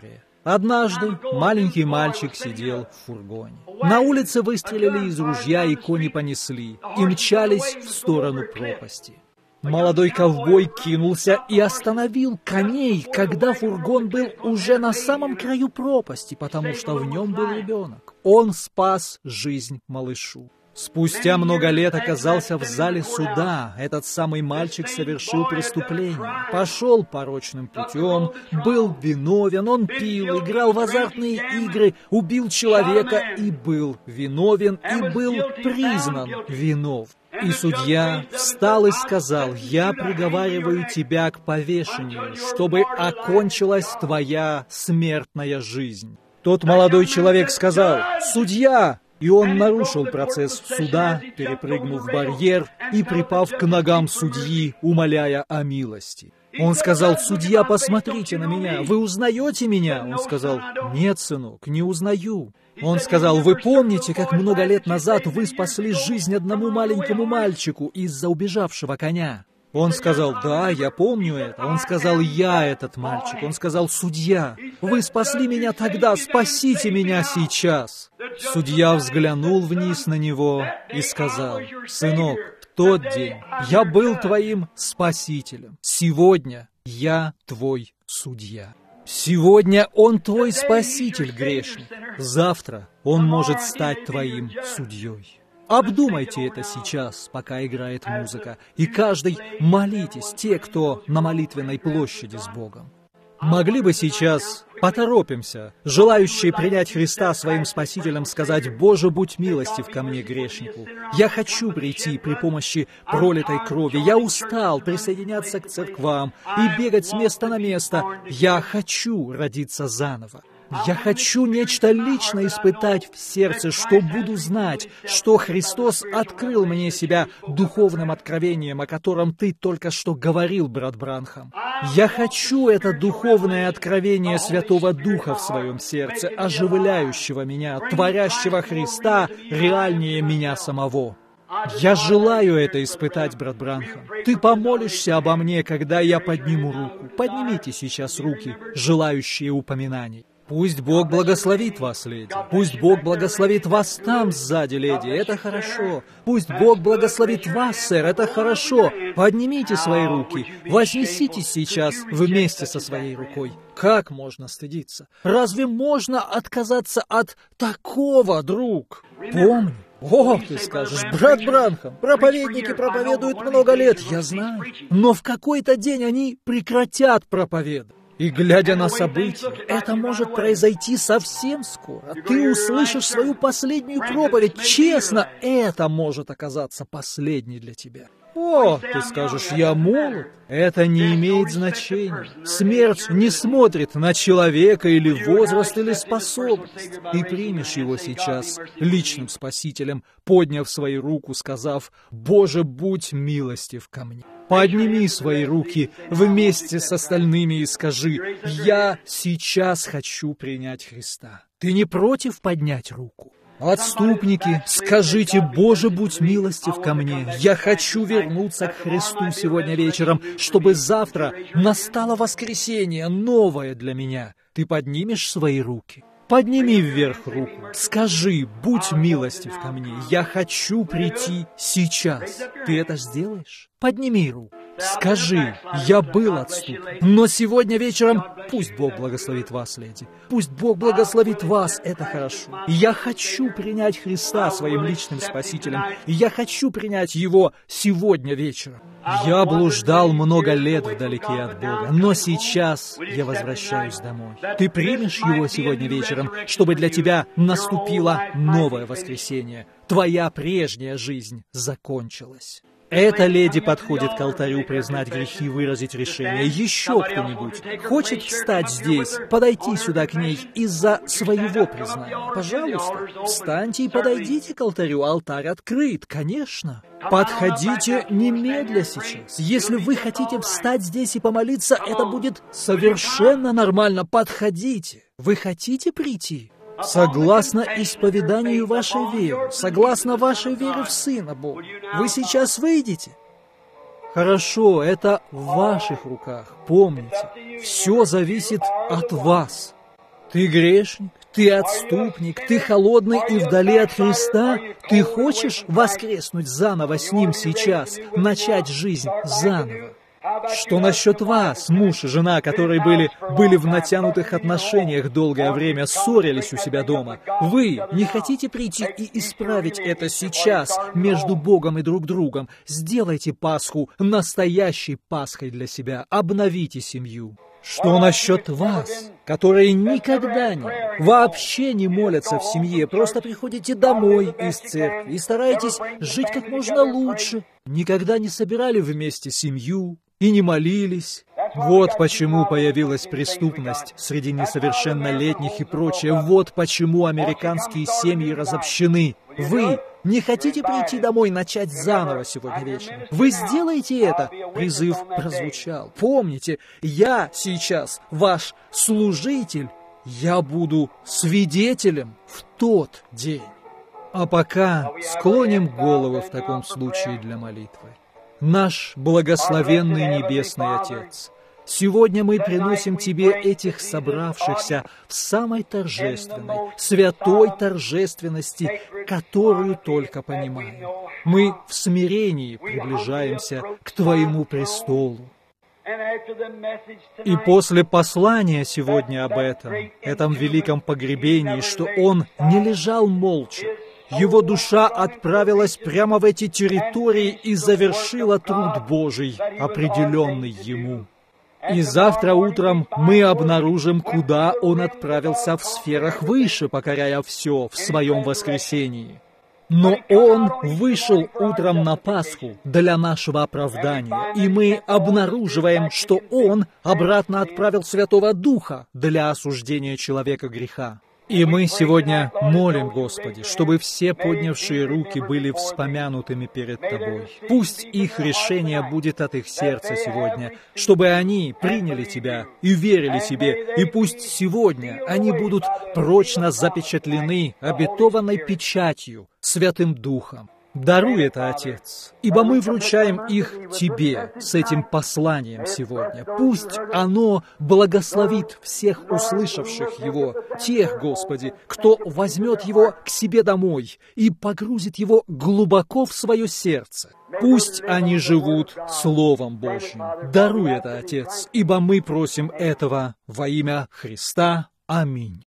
Однажды маленький мальчик сидел в фургоне. На улице выстрелили из ружья, и кони понесли, и мчались в сторону пропасти. Молодой ковбой кинулся и остановил коней, когда фургон был уже на самом краю пропасти, потому что в нем был ребенок. Он спас жизнь малышу. Спустя много лет оказался в зале суда. Этот самый мальчик совершил преступление, пошел порочным путем, был виновен, он пил, играл в азартные игры, убил человека и был виновен, и был признан виновным. И судья встал и сказал: «Я приговариваю тебя к повешению, чтобы окончилась твоя смертная жизнь». Тот молодой человек сказал: «Судья!» И он нарушил процесс суда, перепрыгнув барьер и припав к ногам судьи, умоляя о милости. Он сказал: «Судья, посмотрите на меня, вы узнаете меня?» Он сказал: «Нет, сынок, не узнаю». Он сказал: «Вы помните, как много лет назад вы спасли жизнь одному маленькому мальчику из-за убежавшего коня?» Он сказал: «Да, я помню это». Он сказал: «Я этот мальчик». Он сказал: «Судья, вы спасли меня тогда, спасите меня сейчас». Судья взглянул вниз на него и сказал: «Сынок, в тот день я был твоим спасителем. Сегодня я твой судья». Сегодня он твой спаситель, грешник. Завтра он может стать твоим судьей. Обдумайте это сейчас, пока играет музыка, и каждый молитесь, те, кто на молитвенной площади с Богом. Могли бы сейчас поторопимся, желающие принять Христа своим Спасителем, сказать: «Боже, будь милостив ко мне, грешнику. Я хочу прийти при помощи пролитой крови. Я устал присоединяться к церквам и бегать с места на место. Я хочу родиться заново. Я хочу нечто лично испытать в сердце, что буду знать, что Христос открыл мне себя духовным откровением, о котором ты только что говорил, брат Бранхам. Я хочу это духовное откровение Святого Духа в своем сердце, оживляющего меня, творящего Христа реальнее меня самого. Я желаю это испытать, брат Бранхам. Ты помолишься обо мне, когда я подниму руку. Поднимите сейчас руки, желающие упоминаний. Пусть Бог благословит вас, леди. Пусть Бог благословит вас там сзади, леди. Это хорошо. Пусть Бог благословит вас, сэр. Это хорошо. Поднимите свои руки. Вознеситесь сейчас вместе со своей рукой. Как можно стыдиться? Разве можно отказаться от такого, друг? Помни. О, ты скажешь: брат Бранхам, проповедники проповедуют много лет, я знаю. Но в какой-то день они прекратят проповедовать. И, глядя на события, это может произойти совсем скоро. Ты услышишь свою последнюю проповедь. Честно, это может оказаться последней для тебя. О, ты скажешь: я молод. Это не имеет значения. Смерть не смотрит на человека или возраст, или способность. Ты примешь его сейчас личным спасителем, подняв свою руку, сказав: «Боже, будь милостив ко мне». Подними свои руки вместе с остальными и скажи: «Я сейчас хочу принять Христа». Ты не против поднять руку? Отступники, скажите: «Боже, будь милостив ко мне. Я хочу вернуться к Христу сегодня вечером, чтобы завтра настало воскресенье, новое для меня». Ты поднимешь свои руки? Подними вверх руку. Скажи: «Будь милостив ко мне. Я хочу прийти сейчас». Ты это сделаешь? Подними руку. Скажи: «Я был отступник, но сегодня вечером...» Пусть Бог благословит вас, леди. Пусть Бог благословит вас, это хорошо. Я хочу принять Христа своим личным Спасителем, и я хочу принять Его сегодня вечером. Я блуждал много лет вдалеке от Бога, но сейчас я возвращаюсь домой. Ты примешь Его сегодня вечером, чтобы для тебя наступило новое воскресенье. Твоя прежняя жизнь закончилась. Эта леди подходит к алтарю признать грехи, выразить решение. Еще кто-нибудь хочет встать здесь, подойти сюда к ней из-за своего признания? Пожалуйста, встаньте и подойдите к алтарю. Алтарь открыт, конечно. Подходите немедля сейчас. Если вы хотите встать здесь и помолиться, это будет совершенно нормально. Подходите. Вы хотите прийти? Согласно исповеданию вашей веры, согласно вашей вере в Сына Бога. Вы сейчас выйдете? Хорошо, это в ваших руках. Помните, все зависит от вас. Ты грешник, ты отступник, ты холодный и вдали от Христа. Ты хочешь воскреснуть заново с Ним сейчас, начать жизнь заново? Что насчет вас, муж и жена, которые были в натянутых отношениях долгое время, ссорились у себя дома? Вы не хотите прийти и исправить это сейчас между Богом и друг другом? Сделайте Пасху настоящей Пасхой для себя, обновите семью. Что насчет вас, которые никогда вообще не молятся в семье, просто приходите домой из церкви и стараетесь жить как можно лучше, никогда не собирали вместе семью и не молились? Вот почему появилась преступность среди несовершеннолетних и прочее. Вот почему американские семьи разобщены. Вы не хотите прийти домой и начать заново сегодня вечером? Вы сделаете это? Призыв прозвучал. Помните, я сейчас ваш служитель. Я буду свидетелем в тот день. А пока склоним головы в таком случае для молитвы. Наш благословенный Небесный Отец, сегодня мы приносим Тебе этих собравшихся в самой торжественной, святой торжественности, которую только понимаем. Мы в смирении приближаемся к Твоему престолу. И после послания сегодня об этом великом погребении, что Он не лежал молча, Его душа отправилась прямо в эти территории и завершила труд Божий, определенный Ему. И завтра утром мы обнаружим, куда Он отправился в сферах выше, покоряя все в Своем воскресении. Но Он вышел утром на Пасху для нашего оправдания, и мы обнаруживаем, что Он обратно отправил Святого Духа для осуждения человека греха. И мы сегодня молим, Господи, чтобы все поднявшие руки были вспомянутыми перед Тобой. Пусть их решение будет от их сердца сегодня, чтобы они приняли Тебя и верили Тебе, и пусть сегодня они будут прочно запечатлены обетованной печатью, Святым Духом. Даруй это, Отец, ибо мы вручаем их Тебе с этим посланием сегодня. Пусть оно благословит всех услышавших его, тех, Господи, кто возьмет его к себе домой и погрузит его глубоко в свое сердце. Пусть они живут Словом Божьим. Даруй это, Отец, ибо мы просим этого во имя Христа. Аминь.